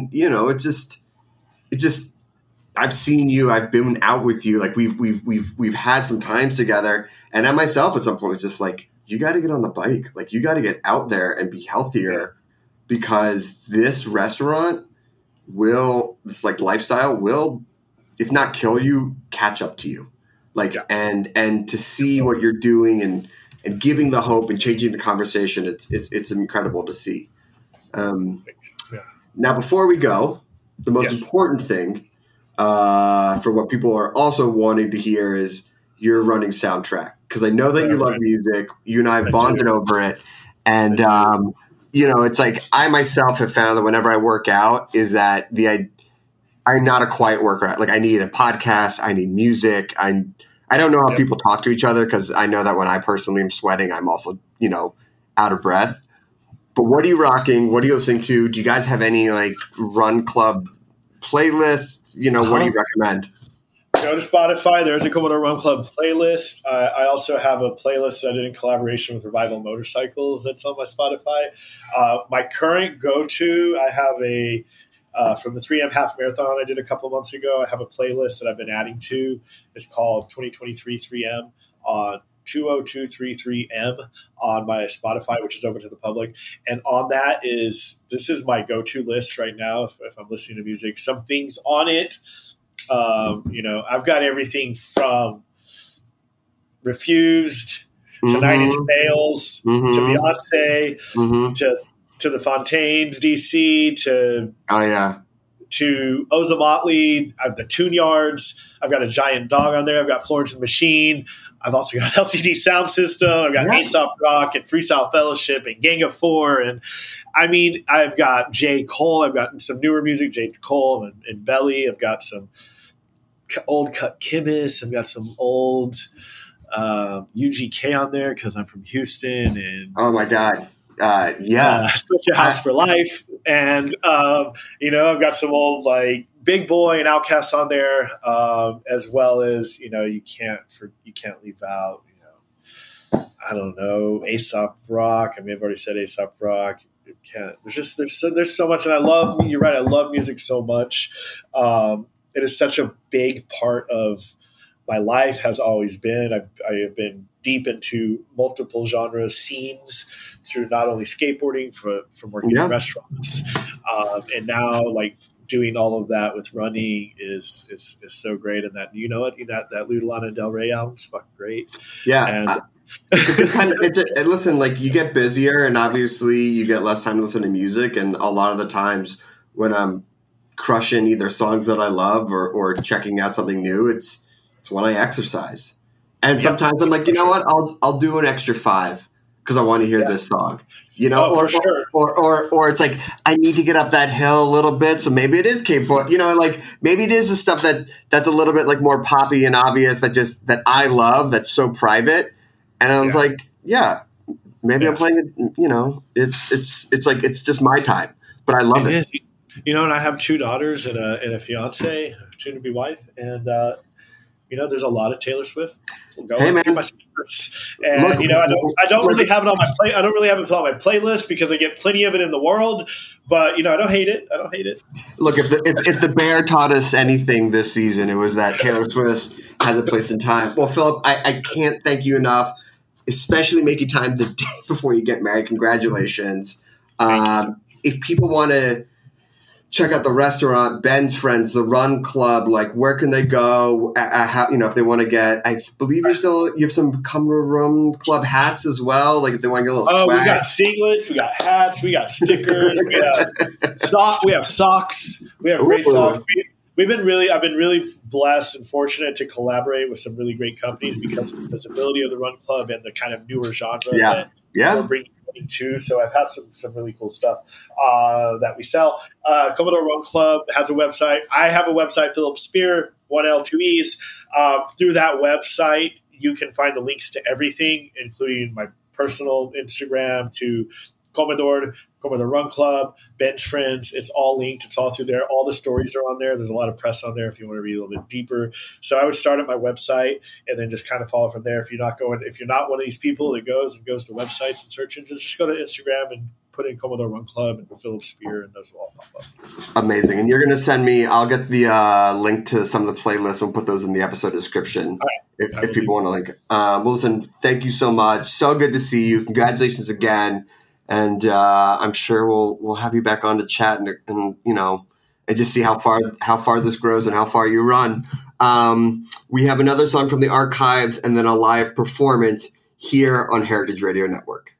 It's just, I've seen you, I've been out with you. Like, we've had some times together, and I myself at some point was just like, you got to get on the bike. Like, you got to get out there and be healthier, because this restaurant this lifestyle will, if not kill you, catch up to you. Like, and to see what you're doing and giving the hope and changing the conversation, it's incredible to see. Now, before we go, the most important thing, for what people are also wanting to hear is your running soundtrack. Because I know that you love music. You and I have bonded over it. And, it's like I myself have found that whenever I work out is that I'm not a quiet worker. Like I need a podcast. I need music. I don't know how people talk to each other because I know that when I personally am sweating, I'm also, out of breath. But what are you rocking? What are you listening to? Do you guys have any like run club playlists? What do you recommend? Go to Spotify. There's a Commodore Run Club playlist. I also have a playlist that I did in collaboration with Revival Motorcycles that's on my Spotify. My current go-to, I have from the 3M half marathon I did a couple months ago, I have a playlist that I've been adding to. It's called 2023 3M on 20233M on my Spotify, which is open to the public. And on that this is my go-to list right now if I'm listening to music. Some things on it, I've got everything from Refused to 9 Inch Nails to Beyonce to the Fontaines DC to Ozomatli. I have the Tune Yards. I've got a Giant Dog on there. I've got Florence and the Machine. I've also got LCD Sound System. I've got Aesop Rock and Freestyle Fellowship and Gang of Four. And I've got J. Cole. I've got some newer music, J. Cole and Belly. I've got some old Cut Kimmis. I've got some old UGK on there because I'm from Houston. And oh my God. Switch Your House for Life. And, I've got some old like Big Boy and Outkast on there, as well as, you can't leave out, I don't know, Aesop Rock. I mean, I've already said Aesop Rock. You can't, there's so much. And you're right. I love music so much. It is such a big part of my life, has always been. I have been deep into multiple genre scenes through not only skateboarding from working in restaurants, and now like doing all of that with running is so great. And that that Lou Lana Del Rey album's fucking great. Yeah. And it's a good kind of, listen, like you get busier and obviously you get less time to listen to music. And a lot of the times when I'm crushing either songs that I love or checking out something new, it's when I exercise. And sometimes I'm like, you know what? I'll do an extra 5 because I want to hear this song. For sure. Or it's like I need to get up that hill a little bit, so maybe it is K-pop. Like maybe it is the stuff that's a little bit like more poppy and obvious that I love, that's so private. And I was like, maybe I'm playing it. It's like it's just my time, but I love it. And I have 2 daughters and a fiance, soon to be wife, and there's a lot of Taylor Swift going through my favorites. And I don't really have it on my play. I don't really have it on my playlist because I get plenty of it in the world. But I don't hate it. Look, if the Bear taught us anything this season, it was that Taylor Swift has a place in time. Well, Philip, I can't thank you enough, especially making time the day before you get married. Congratulations. If people want to check out the restaurant, Ben's Friends, the Run Club, like where can they go? If they want to get, I believe you have some Commodore Run Club hats as well. Like if they want to get a little swag. We got singlets, we got hats, we got stickers, we have socks, we have great socks. I've been really blessed and fortunate to collaborate with some really great companies because of the visibility of the Run Club and the kind of newer genre that we're bringing to. So I've had some really cool stuff that we sell. Commodore Run Club has a website. I have a website, Philip Spear, 1L, 2 E's. Through that website, you can find the links to everything, including my personal Instagram to Commodore Run Club, Ben's Friends. It's all linked. It's all through there. All the stories are on there. There's a lot of press on there if you want to read a little bit deeper. So I would start at my website and then just kind of follow from there. If you're not one of these people that goes to websites and search engines, just go to Instagram and put in Commodore Run Club and Philip Spear, and those will all pop up. Amazing. And you're going to send me, I'll get the link to some of the playlists. We'll put those in the episode description if people want to link. Well, listen, thank you so much. So good to see you. Congratulations again. And I'm sure we'll have you back on to chat and just see how far this grows and how far you run. We have another song from the archives and then a live performance here on Heritage Radio Network.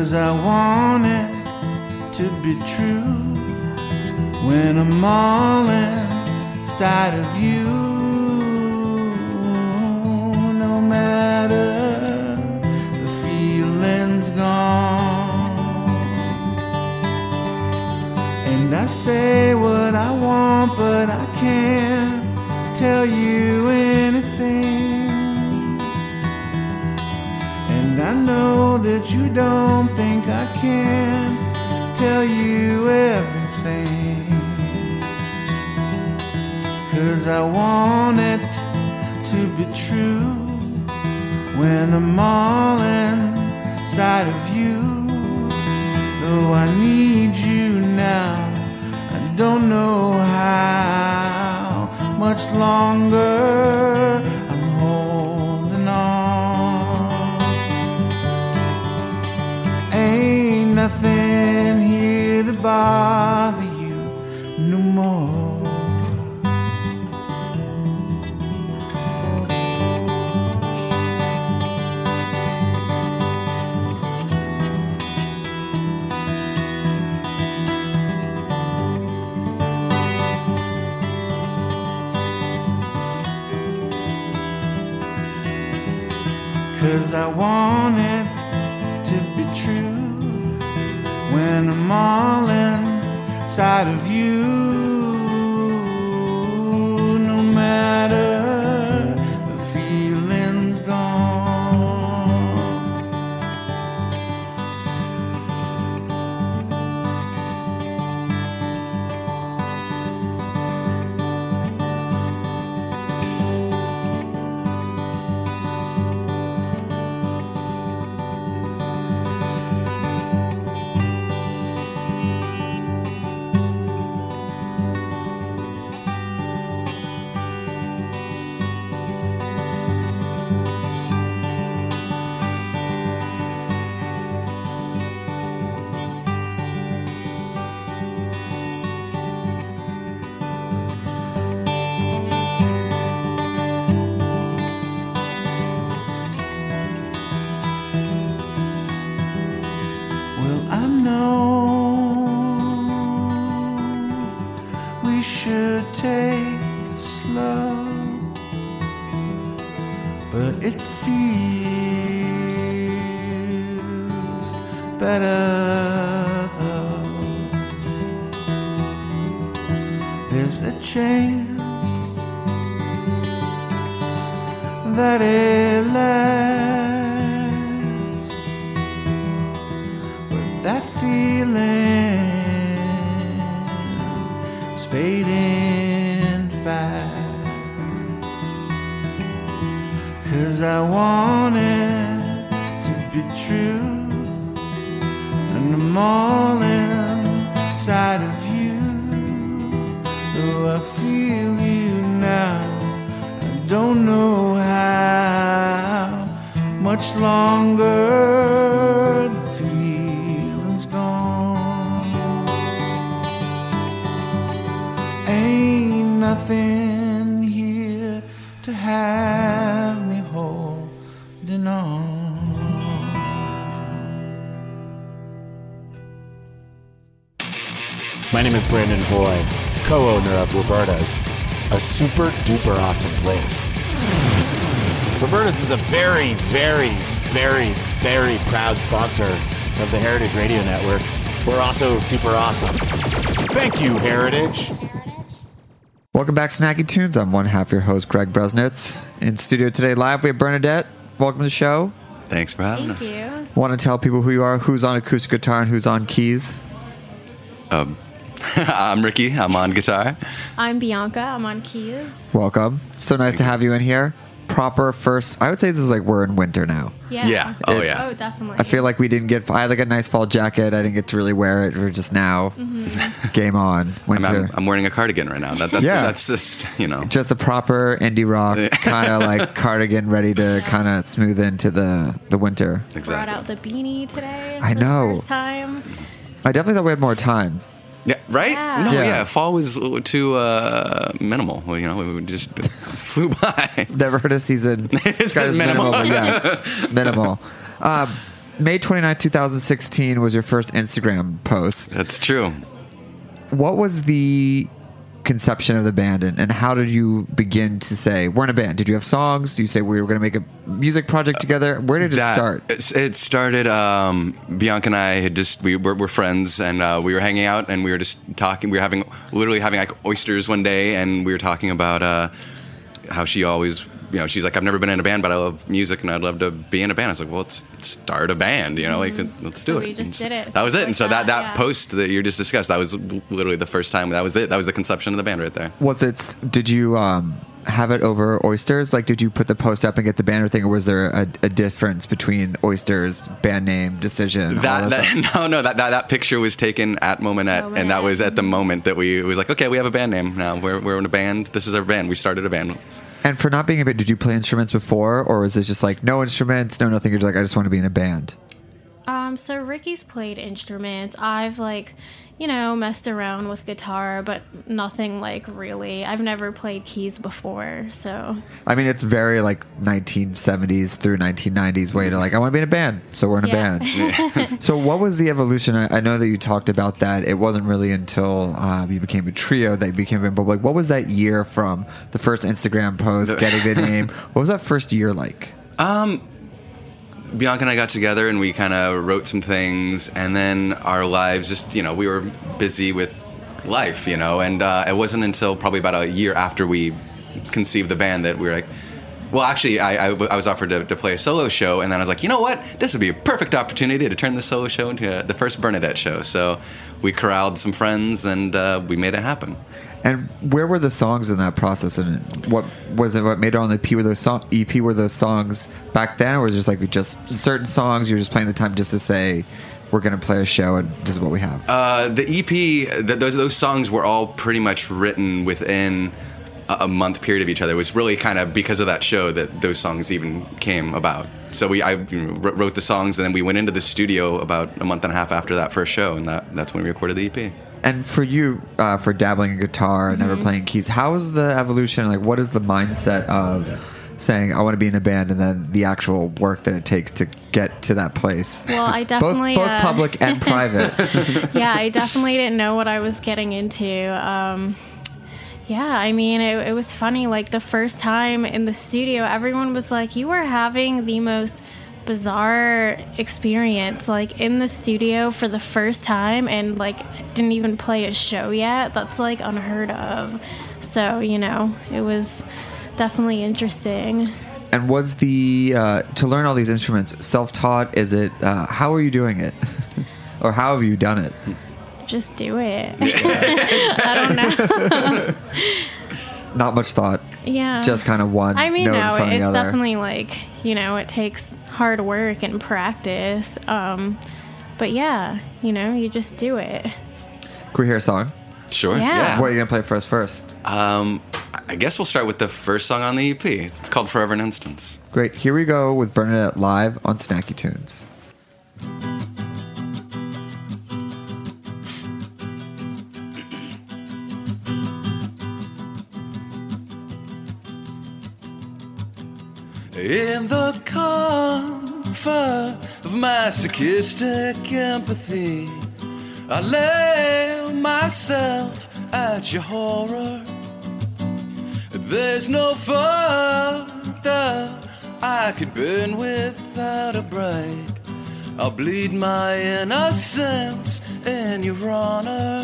'Cause I want it to be true when I'm all inside of you. No matter the feeling's gone. And I say what I want, but I can't tell you anything. And I know that you don't think I can tell you everything. 'Cause I want it to be true when I'm all inside of you. Though I need you now, I don't know how much longer I'm holding on. Ain't nothing here to bother you no more. 'Cause I want it to be true when I'm all inside of you. No matter the feeling's gone. Well, I know we should take it slow, but it feels better though. There's a chance that it lasts, but that feeling is fading fast. 'Cause I want it to be true, and I'm all inside of you. Though I feel you now, I don't know how much longer the feeling's gone. Ain't nothing here to have me holding on. My name is Brandon Hoy, co-owner of Roberta's, a super duper awesome place. Roberta's is a very, very, very, very proud sponsor of the Heritage Radio Network. We're also super awesome. Thank you, Heritage. Welcome back, Snacky Tunes. I'm one half your host, Greg Bresnitz. In studio today live, we have Bernadette. Welcome to the show. Thanks for having us. Thank you. Want to tell people who you are, who's on acoustic guitar and who's on keys? I'm Ricky. I'm on guitar. I'm Bianca. I'm on keys. Welcome. So nice to have you in here. Proper first, I would say this is like we're in winter now. Yeah. Yeah. Oh, yeah. Oh, definitely. I feel like we didn't get, I had like a nice fall jacket. I didn't get to really wear it. We're just now, game on, winter. I'm wearing a cardigan right now. That's just, you know. Just a proper indie rock kind of like cardigan ready to kind of smooth into the winter. Exactly. Brought out the beanie today. I for know. The first time. I definitely thought we had more time. Yeah, right? Yeah. No, Yeah. yeah. Fall was too minimal. Well, you know, we just flew by. Never heard a season. It's Got his minimal. but yes, minimal. May 29, 2016 was your first Instagram post. That's true. What was the conception of the band, and how did you begin to say we're in a band? Did you have songs? Do you say we were going to make a music project together? Where did it start? It started. Bianca and I had we're friends, and we were hanging out, and we were just talking. We were literally having like oysters one day, and we were talking about how she always. She's like, I've never been in a band, but I love music, and I'd love to be in a band. I was like, well, let's start a band, let's do it. We just did it. That was it. And so that yeah. post that you just discussed, that was literally the first time. That was it. That was the conception of the band right there. Did you have it over oysters? Like, did you put the post up and get the banner thing, or was there a difference between oysters, band name, decision? That picture was taken at Momenette, and that was at the moment that it was like, okay, we have a band name now. We're in a band. This is our band. We started a band. And for not being a band, did you play instruments before, or was it just like no instruments, no nothing? You're just like, I just want to be in a band. So Ricky's played instruments. I've messed around with guitar, but nothing like really. I've never played keys before, so. I mean, it's very like 1970s through 1990s way to like, I want to be in a band, so we're in a band. So what was the evolution? I know that you talked about that. It wasn't really until you became a trio that you became a band, but like, what was that year from the first Instagram post, getting the name? What was that first year like? Bianca and I got together and we kind of wrote some things, and then our lives just, we were busy with life, and it wasn't until probably about a year after we conceived the band that we were like, well, actually, I was offered to play a solo show, and then I was like, you know what? This would be a perfect opportunity to turn the solo show into the first Bernadette show. So we corralled some friends, and we made it happen. And where were the songs in that process? And what was it? What made it on the EP? Were those EP? Were those songs back then, or was it just certain songs you're just playing the time just to say we're going to play a show and this is what we have? The EP, those songs were all pretty much written within a month period of each other. It was really kind of because of that show that those songs even came about. So I wrote the songs, and then we went into the studio about a month and a half after that first show, and that's when we recorded the EP. And for you, for dabbling in guitar and never playing keys, how is the evolution? Like, what is the mindset of saying, I want to be in a band, and then the actual work that it takes to get to that place? Well, I definitely... both public and private. Yeah, I definitely didn't know what I was getting into. I mean, it was funny. Like, the first time in the studio, everyone was like, you are having the most bizarre experience, like, in the studio for the first time, and, like, didn't even play a show yet. That's, like, unheard of. So, it was definitely interesting. And was to learn all these instruments self-taught? Is it, how are you doing it? Or how have you done it? Just do it. I don't know. Not much thought. Yeah. Just kind of one. I mean, note in front of the it's other. definitely like, it takes hard work and practice. But yeah, you just do it. Can we hear a song? Sure. Yeah. What are you going to play for us first? I guess we'll start with the first song on the EP. It's called Forever an Instance. Great. Here we go with Bernadette live on Snacky Tunes. In the comfort of masochistic empathy, I lay myself at your horror. There's no further I could burn without a break. I'll bleed my innocence in your honor.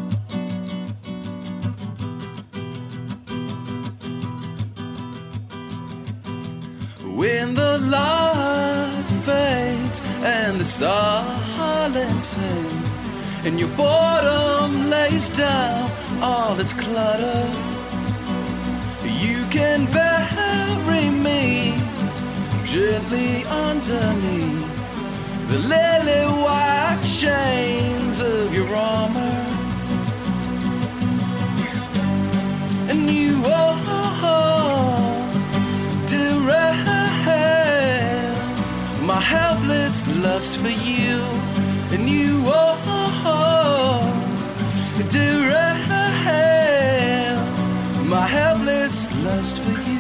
When the light fades and the silence hangs, and your boredom lays down all its clutter, you can bury me gently underneath the lily white chains of your armor. And you are direct my helpless lust for you, and you are direct my helpless lust for you.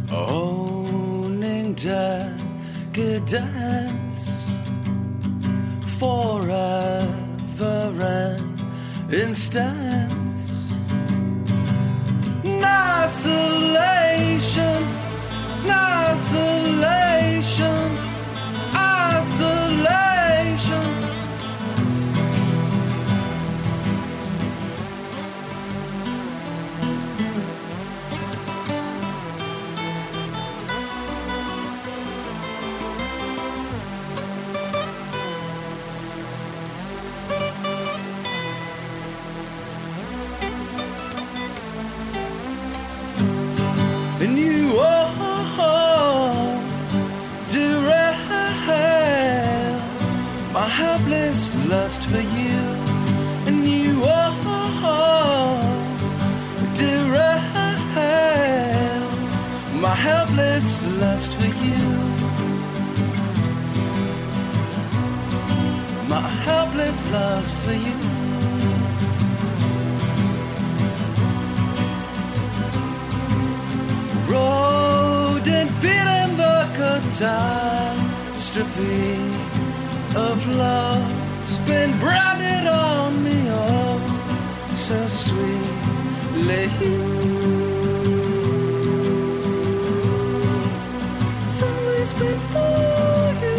owning decadence forever and instance. Isolation, isolation, isolation. And you are derail my helpless lust for you. And you are derail my helpless lust for you. My helpless lust for you. Road and feeling the catastrophe of love's been branded on me, oh, so sweetly. It's always been for you.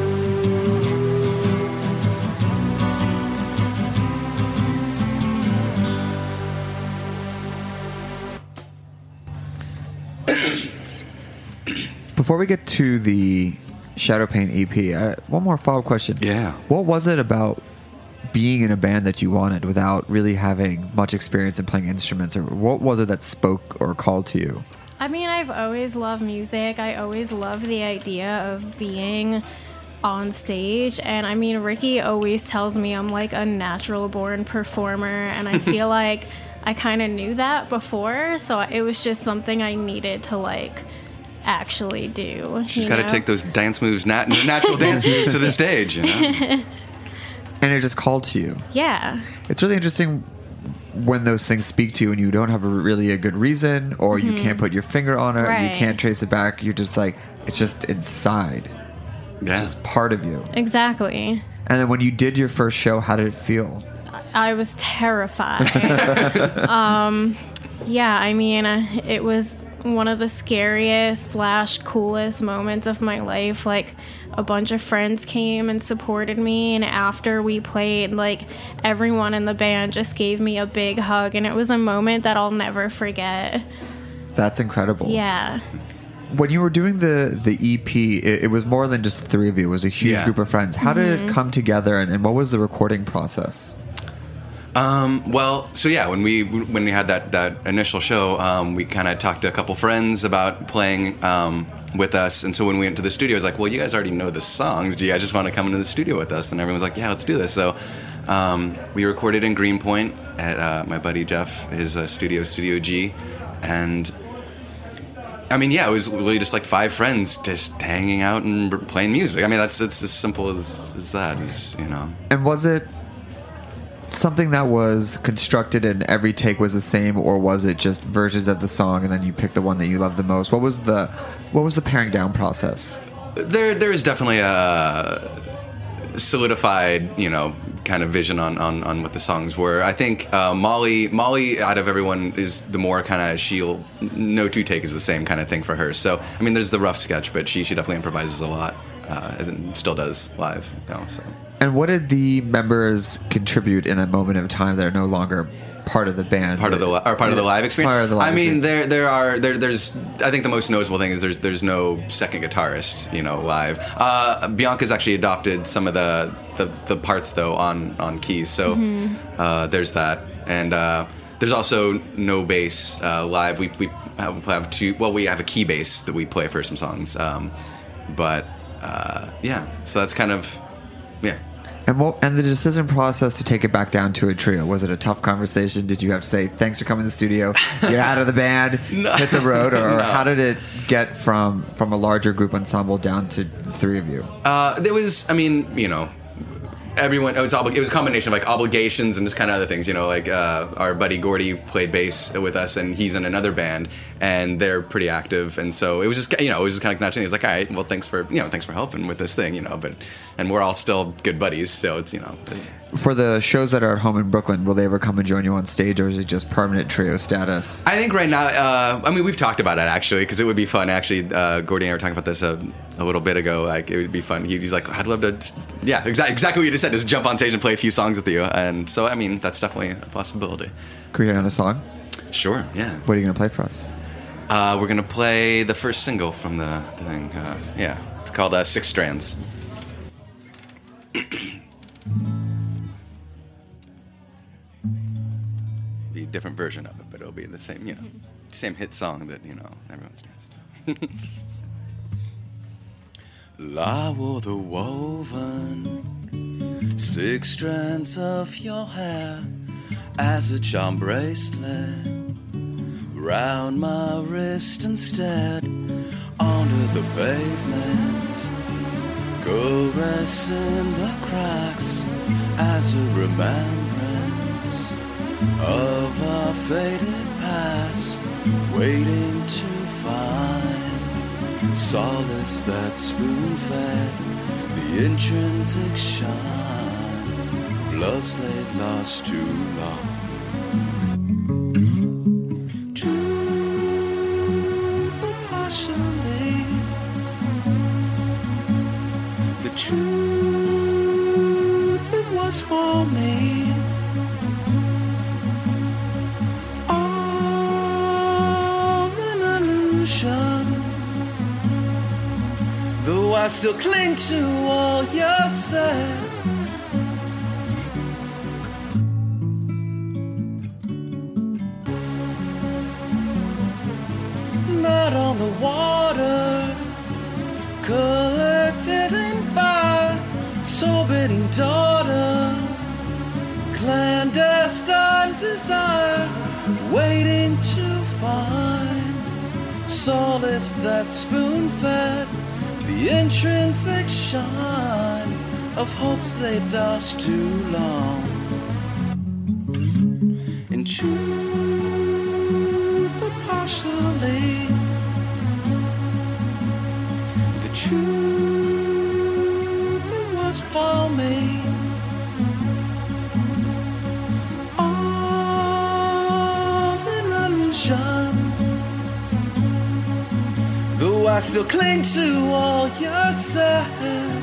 Before we get to the Shadow Pain EP, one more follow-up question. Yeah. What was it about being in a band that you wanted without really having much experience in playing instruments? Or what was it that spoke or called to you? I mean, I've always loved music. I always loved the idea of being on stage. And I mean, Ricky always tells me I'm like a natural born performer. And I feel like I kind of knew that before. So it was just something I needed to like actually do. She's got to take those dance moves, natural dance moves to the stage, you know? And it just called to you. Yeah. It's really interesting when those things speak to you and you don't have really a good reason, or you can't put your finger on it, Right. you can't trace it back. You're just like, it's just inside. Yeah. It's just part of you. Exactly. And then when you did your first show, how did it feel? I was terrified. Yeah, I mean, it was one of the scariest / coolest moments of my life. Like, a bunch of friends came and supported me, and after we played, like, everyone in the band just gave me a big hug, and it was a moment that I'll never forget. That's incredible. Yeah. When you were doing the EP, it was more than just the three of you. It was a huge group of friends. How did it come together, and what was the recording process? Well, so yeah, when we had that initial show, we kind of talked to a couple friends about playing with us, and so when we went to the studio, I was like, well, you guys already know the songs. Do you guys just want to come into the studio with us? And everyone was like, yeah, let's do this. So we recorded in Greenpoint at my buddy Jeff, his Studio G, and I mean, yeah, it was really just like 5 friends just hanging out and playing music. I mean, it's as simple as that, you know. And was it something that was constructed and every take was the same, or was it just versions of the song and then you pick the one that you love the most? What was the paring down process? There is definitely a solidified, you know, kind of vision on what the songs were. I think Molly out of everyone is the more kind of, no 2 take is the same kind of thing for her. So I mean, there's the rough sketch, but she definitely improvises a lot and still does live, you know, so. And what did the members contribute in that moment of time that are no longer part of the band? Part of the live experience? Part of the live I mean, experience. there's I think the most noticeable thing is there's no second guitarist, you know, live. Bianca's actually adopted some of the parts though on keys, so there's that. And there's also no bass live. We have 2. Well, we have a key bass that we play for some songs, but yeah. So that's kind of yeah. And the decision process to take it back down to a trio, was it a tough conversation? Did you have to say, thanks for coming to the studio, get out of the band, hit the road? Or how did it get from a larger group ensemble down to the 3 of you? There was, I mean, you know, everyone, it was a combination of like obligations and just kind of other things, like our buddy Gordy played bass with us, and he's in another band, and they're pretty active, and so it was just kind of natural. He was like, all right, well, thanks for helping with this thing, and we're all still good buddies, so it's For the shows that are at home in Brooklyn, will they ever come and join you on stage, or is it just permanent trio status? I think right now, we've talked about it actually, because it would be fun. Actually, Gordy and I were talking about this a little bit ago. Like, it would be fun. He's like, I'd love to exactly what you just said, just jump on stage and play a few songs with you. And so, that's definitely a possibility. Can we hear another song? Sure, yeah. What are you going to play for us? We're going to play the first single from the thing. It's called Six Strands. Be a different version of it, but it'll be the same, same hit song that, everyone's dancing to. Lie with a woven 6 strands of your hair as a charm bracelet round my wrist instead, under the pavement, caressing the cracks as a remembrance of our faded past, waiting to find solace that spoon-fed the intrinsic shine of love's laid lost too long. Truth or partially, the truth that was for me. Though I still cling to all you said, not on the water, collected in fire, sorbiting daughter, clandestine desire, waiting to find solace that spoon-fed the intrinsic shine of hopes they'd lost too long. In truth or partially, the truth that was for me, all in illusion. Though I still cling to all you said,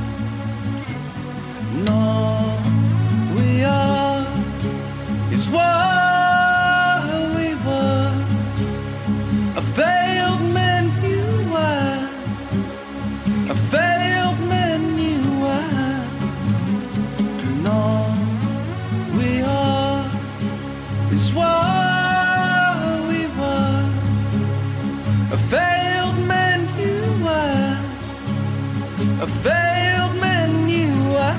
no, we are is what we were, a failed man you were, a failed man you were. No, we are is what we were, a failed man you were, a failed man you were.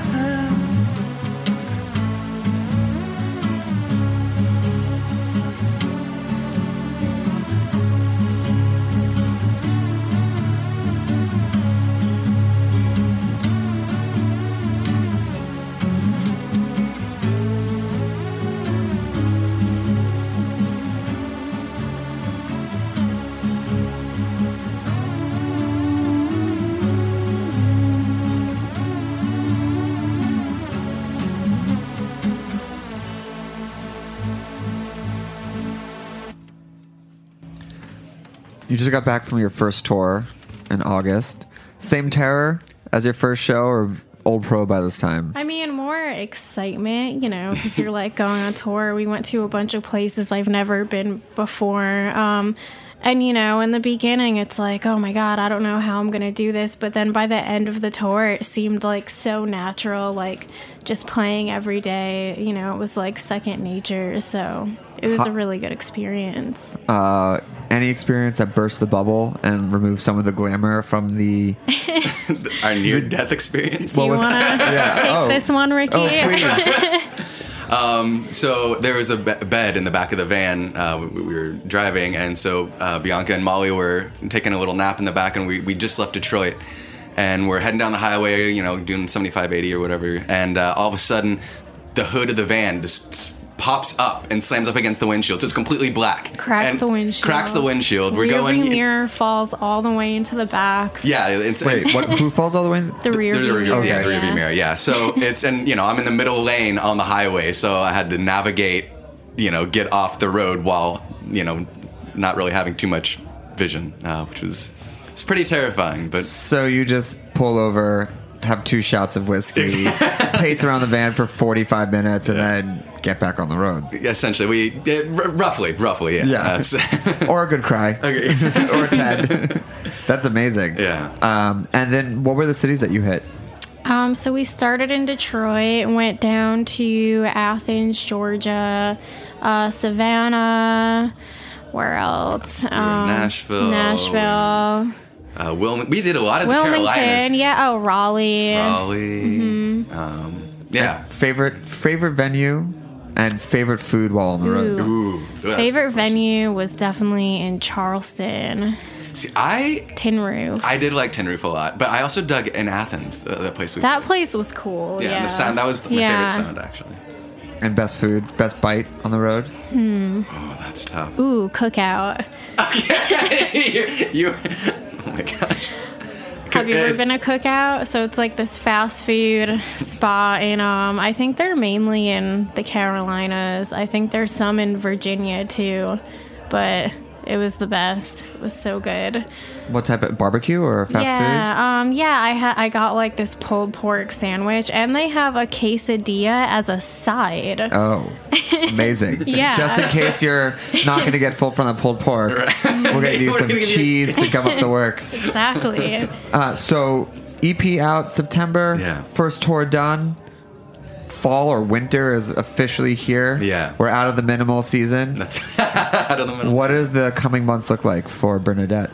You just got back from your first tour in August. Same terror as your first show, or old pro by this time? I mean, more excitement, because you're like going on tour. We went to a bunch of places I've never been before. And, in the beginning, it's like, oh my God, I don't know how I'm going to do this. But then by the end of the tour, it seemed like so natural, like just playing every day. It was like second nature. So it was a really good experience. Any experience that burst the bubble and removed some of the glamour from the... Our near-death experience? Do you want to take this one, Ricky? Oh, please. So there was a bed in the back of the van. We were driving, and so Bianca and Molly were taking a little nap in the back, and we just left Detroit. and we're heading down the highway, doing 75, 80 or whatever, and all of a sudden, the hood of the van just pops up and slams up against the windshield, so it's completely black. Cracks the windshield. We're going. The mirror falls all the way into the back. Yeah, it's who falls all the way? The rear view mirror. Yeah, the rear view mirror. Yeah, so it's I'm in the middle lane on the highway, so I had to navigate, get off the road while not really having too much vision, which was it's pretty terrifying. But so you just pull over, have 2 shots of whiskey, pace around the van for 45 minutes, and then get back on the road. Essentially, roughly, yeah. Or a good cry. Okay. Or a 10. That's amazing. Yeah. And then what were the cities that you hit? So we started in Detroit, went down to Athens, Georgia, Savannah. Where else? Nashville. We did a lot of the Wilmington, Carolinas. yeah. Oh, Raleigh. Mm-hmm. Yeah. Favorite venue and favorite food while on the road. Ooh, favorite venue was definitely in Charleston. See, Tin Roof. I did like Tin Roof a lot, but I also dug in Athens. That place was. That place was cool. Yeah, and the sound. That was my favorite sound, actually. And best food, best bite on the road. Oh, that's tough. Ooh, cookout. Okay. you. Oh my gosh. Have you ever been a cookout? So it's like this fast food spot in I think they're mainly in the Carolinas. I think there's some in Virginia too, but it was the best. It was so good. What type of barbecue or fast food? I got like this pulled pork sandwich, and they have a quesadilla as a side. Oh, amazing! Yeah. Just in case you're not going to get full from the pulled pork, we'll get you some cheese to come up the works. Exactly. So EP out September. Yeah. First tour done. Fall or winter is officially here. Yeah. We're out of the minimal season. That's out of the minimal. What does the coming months look like for Bernadette?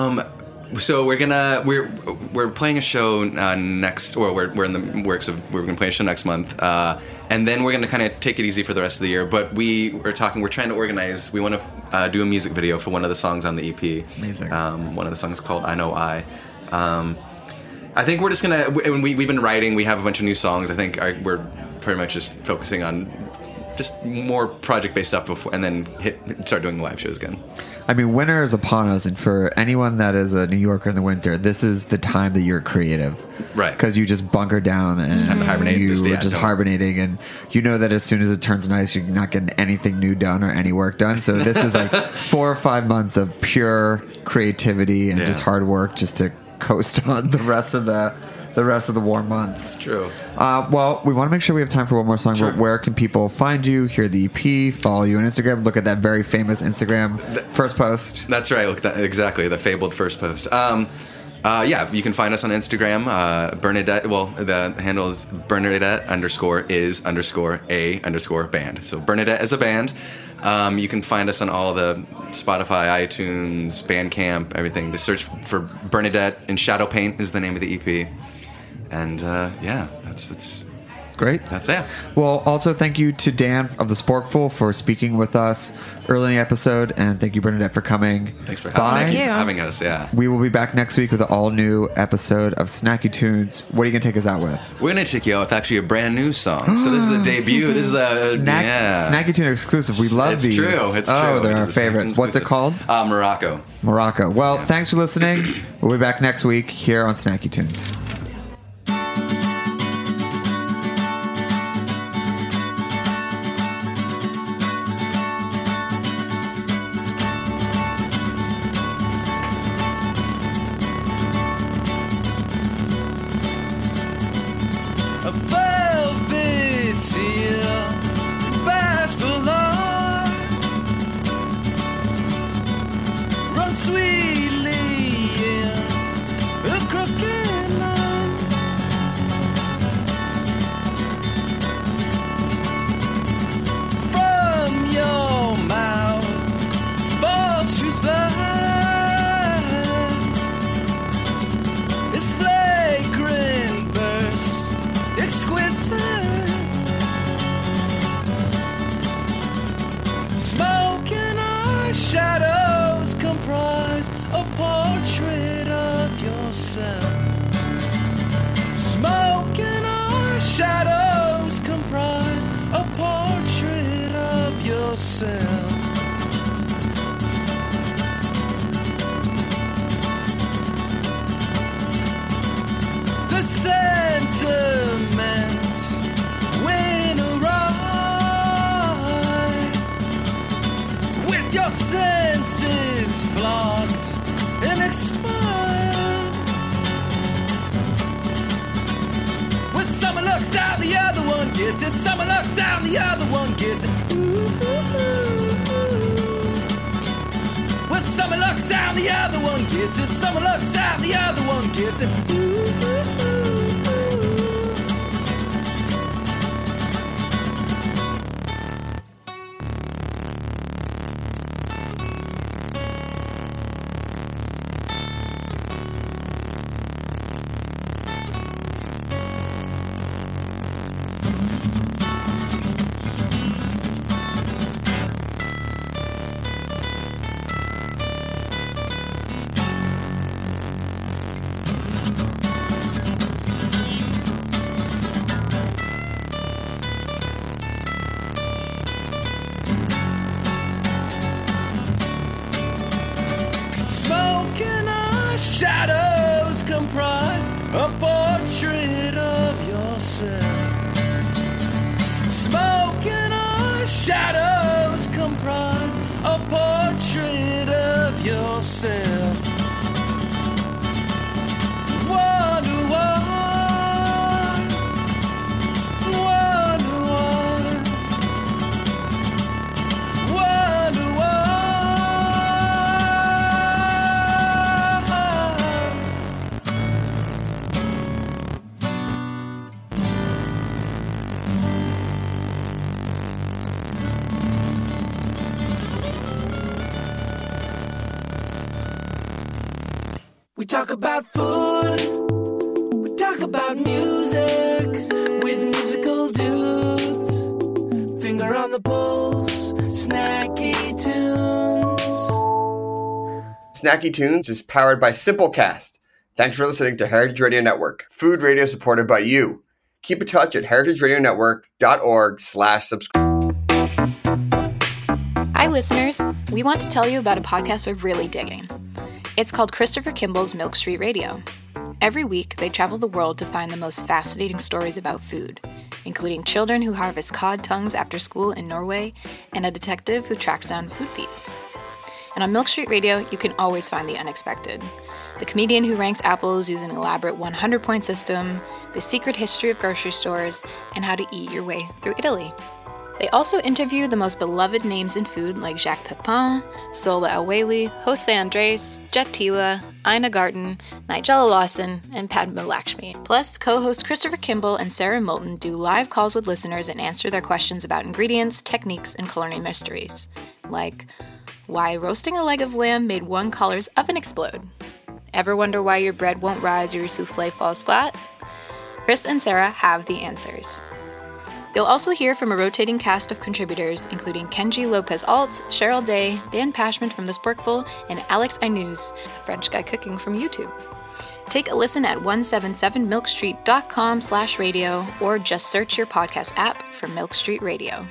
So we're playing a show next, or we're in the works of we're gonna play a show next month, and then we're gonna kind of take it easy for the rest of the year. But we're trying to organize. We want to do a music video for one of the songs on the EP. Amazing. One of the songs is called I Know I. I think we're just gonna. We've been writing. We have a bunch of new songs. I think we're pretty much just focusing on just more project-based stuff before, and then start doing live shows again. I mean, winter is upon us, and for anyone that is a New Yorker in the winter, this is the time that you're creative, right? Because you just bunker down and it's time to hibernate. You're just hibernating, and you know that as soon as it turns nice, you're not getting anything new done or any work done. So this is like 4 or 5 months of pure creativity and just hard work, just to coast on the rest of the warm months. It's true. Well, we want to make sure we have time for one more song. Sure. But where can people find you, hear the EP, follow you on Instagram, look at that very famous Instagram first post? That's right. Look, exactly. The fabled first post. Yeah, you can find us on Instagram. Bernadette, well, the handle is Bernadette_is_a_band. So Bernadette is a band. You can find us on all the Spotify, iTunes, Bandcamp, everything. Just search for Bernadette, and Shadow Paint is the name of the EP. And that's great. That's it. Well, also thank you to Dan of the Sporkful for speaking with us early in the episode, and thank you, Bernadette, for coming. Thanks for having us. Yeah, we will be back next week with an all-new episode of Snacky Tunes. What are you going to take us out with? We're going to take you out with actually a brand new song. So this is a debut. This is a Snacky Tune exclusive. We love these. It's true. Oh, they're our favorites. What's it called? Morocco. Well, thanks for listening. We'll be back next week here on Snacky Tunes. with sentiment win a ride, with your senses flocked and expired. When someone looks out, the other one gets it. Someone looks out, the other one gets it. Ooh, ooh, ooh. When someone looks out, the other one gets it. Someone looks out, the other one gets it. Ooh, ooh, ooh. Smoke and our shadows comprise a portrait of yourself. Smoke and our shadows comprise a portrait of yourself. Wonder why, wonder why, wonder why. We talk about food, we talk about music, with musical dudes, finger on the pulse, snacky tunes. Snacky Tunes is powered by Simplecast. Thanks for listening to Heritage Radio Network, food radio supported by you. Keep in touch at heritageradionetwork.org/subscribe. Hi, listeners. We want to tell you about a podcast we're really digging. It's called Christopher Kimball's Milk Street Radio. Every week, they travel the world to find the most fascinating stories about food, including children who harvest cod tongues after school in Norway and a detective who tracks down food thieves. And on Milk Street Radio, you can always find the unexpected. The comedian who ranks apples using an elaborate 100-point system, the secret history of grocery stores, and how to eat your way through Italy. They also interview the most beloved names in food like Jacques Pepin, Sola El-Waylly, Jose Andres, Jet Tila, Ina Garten, Nigella Lawson, and Padma Lakshmi. Plus, co-hosts Christopher Kimball and Sarah Moulton do live calls with listeners and answer their questions about ingredients, techniques, and culinary mysteries. Like, why roasting a leg of lamb made one caller's oven explode? Ever wonder why your bread won't rise or your souffle falls flat? Chris and Sarah have the answers. You'll also hear from a rotating cast of contributors, including Kenji Lopez-Alt, Cheryl Day, Dan Pashman from The Sporkful, and Alex Ainuz, a French guy cooking from YouTube. Take a listen at 177milkstreet.com/radio or just search your podcast app for Milk Street Radio.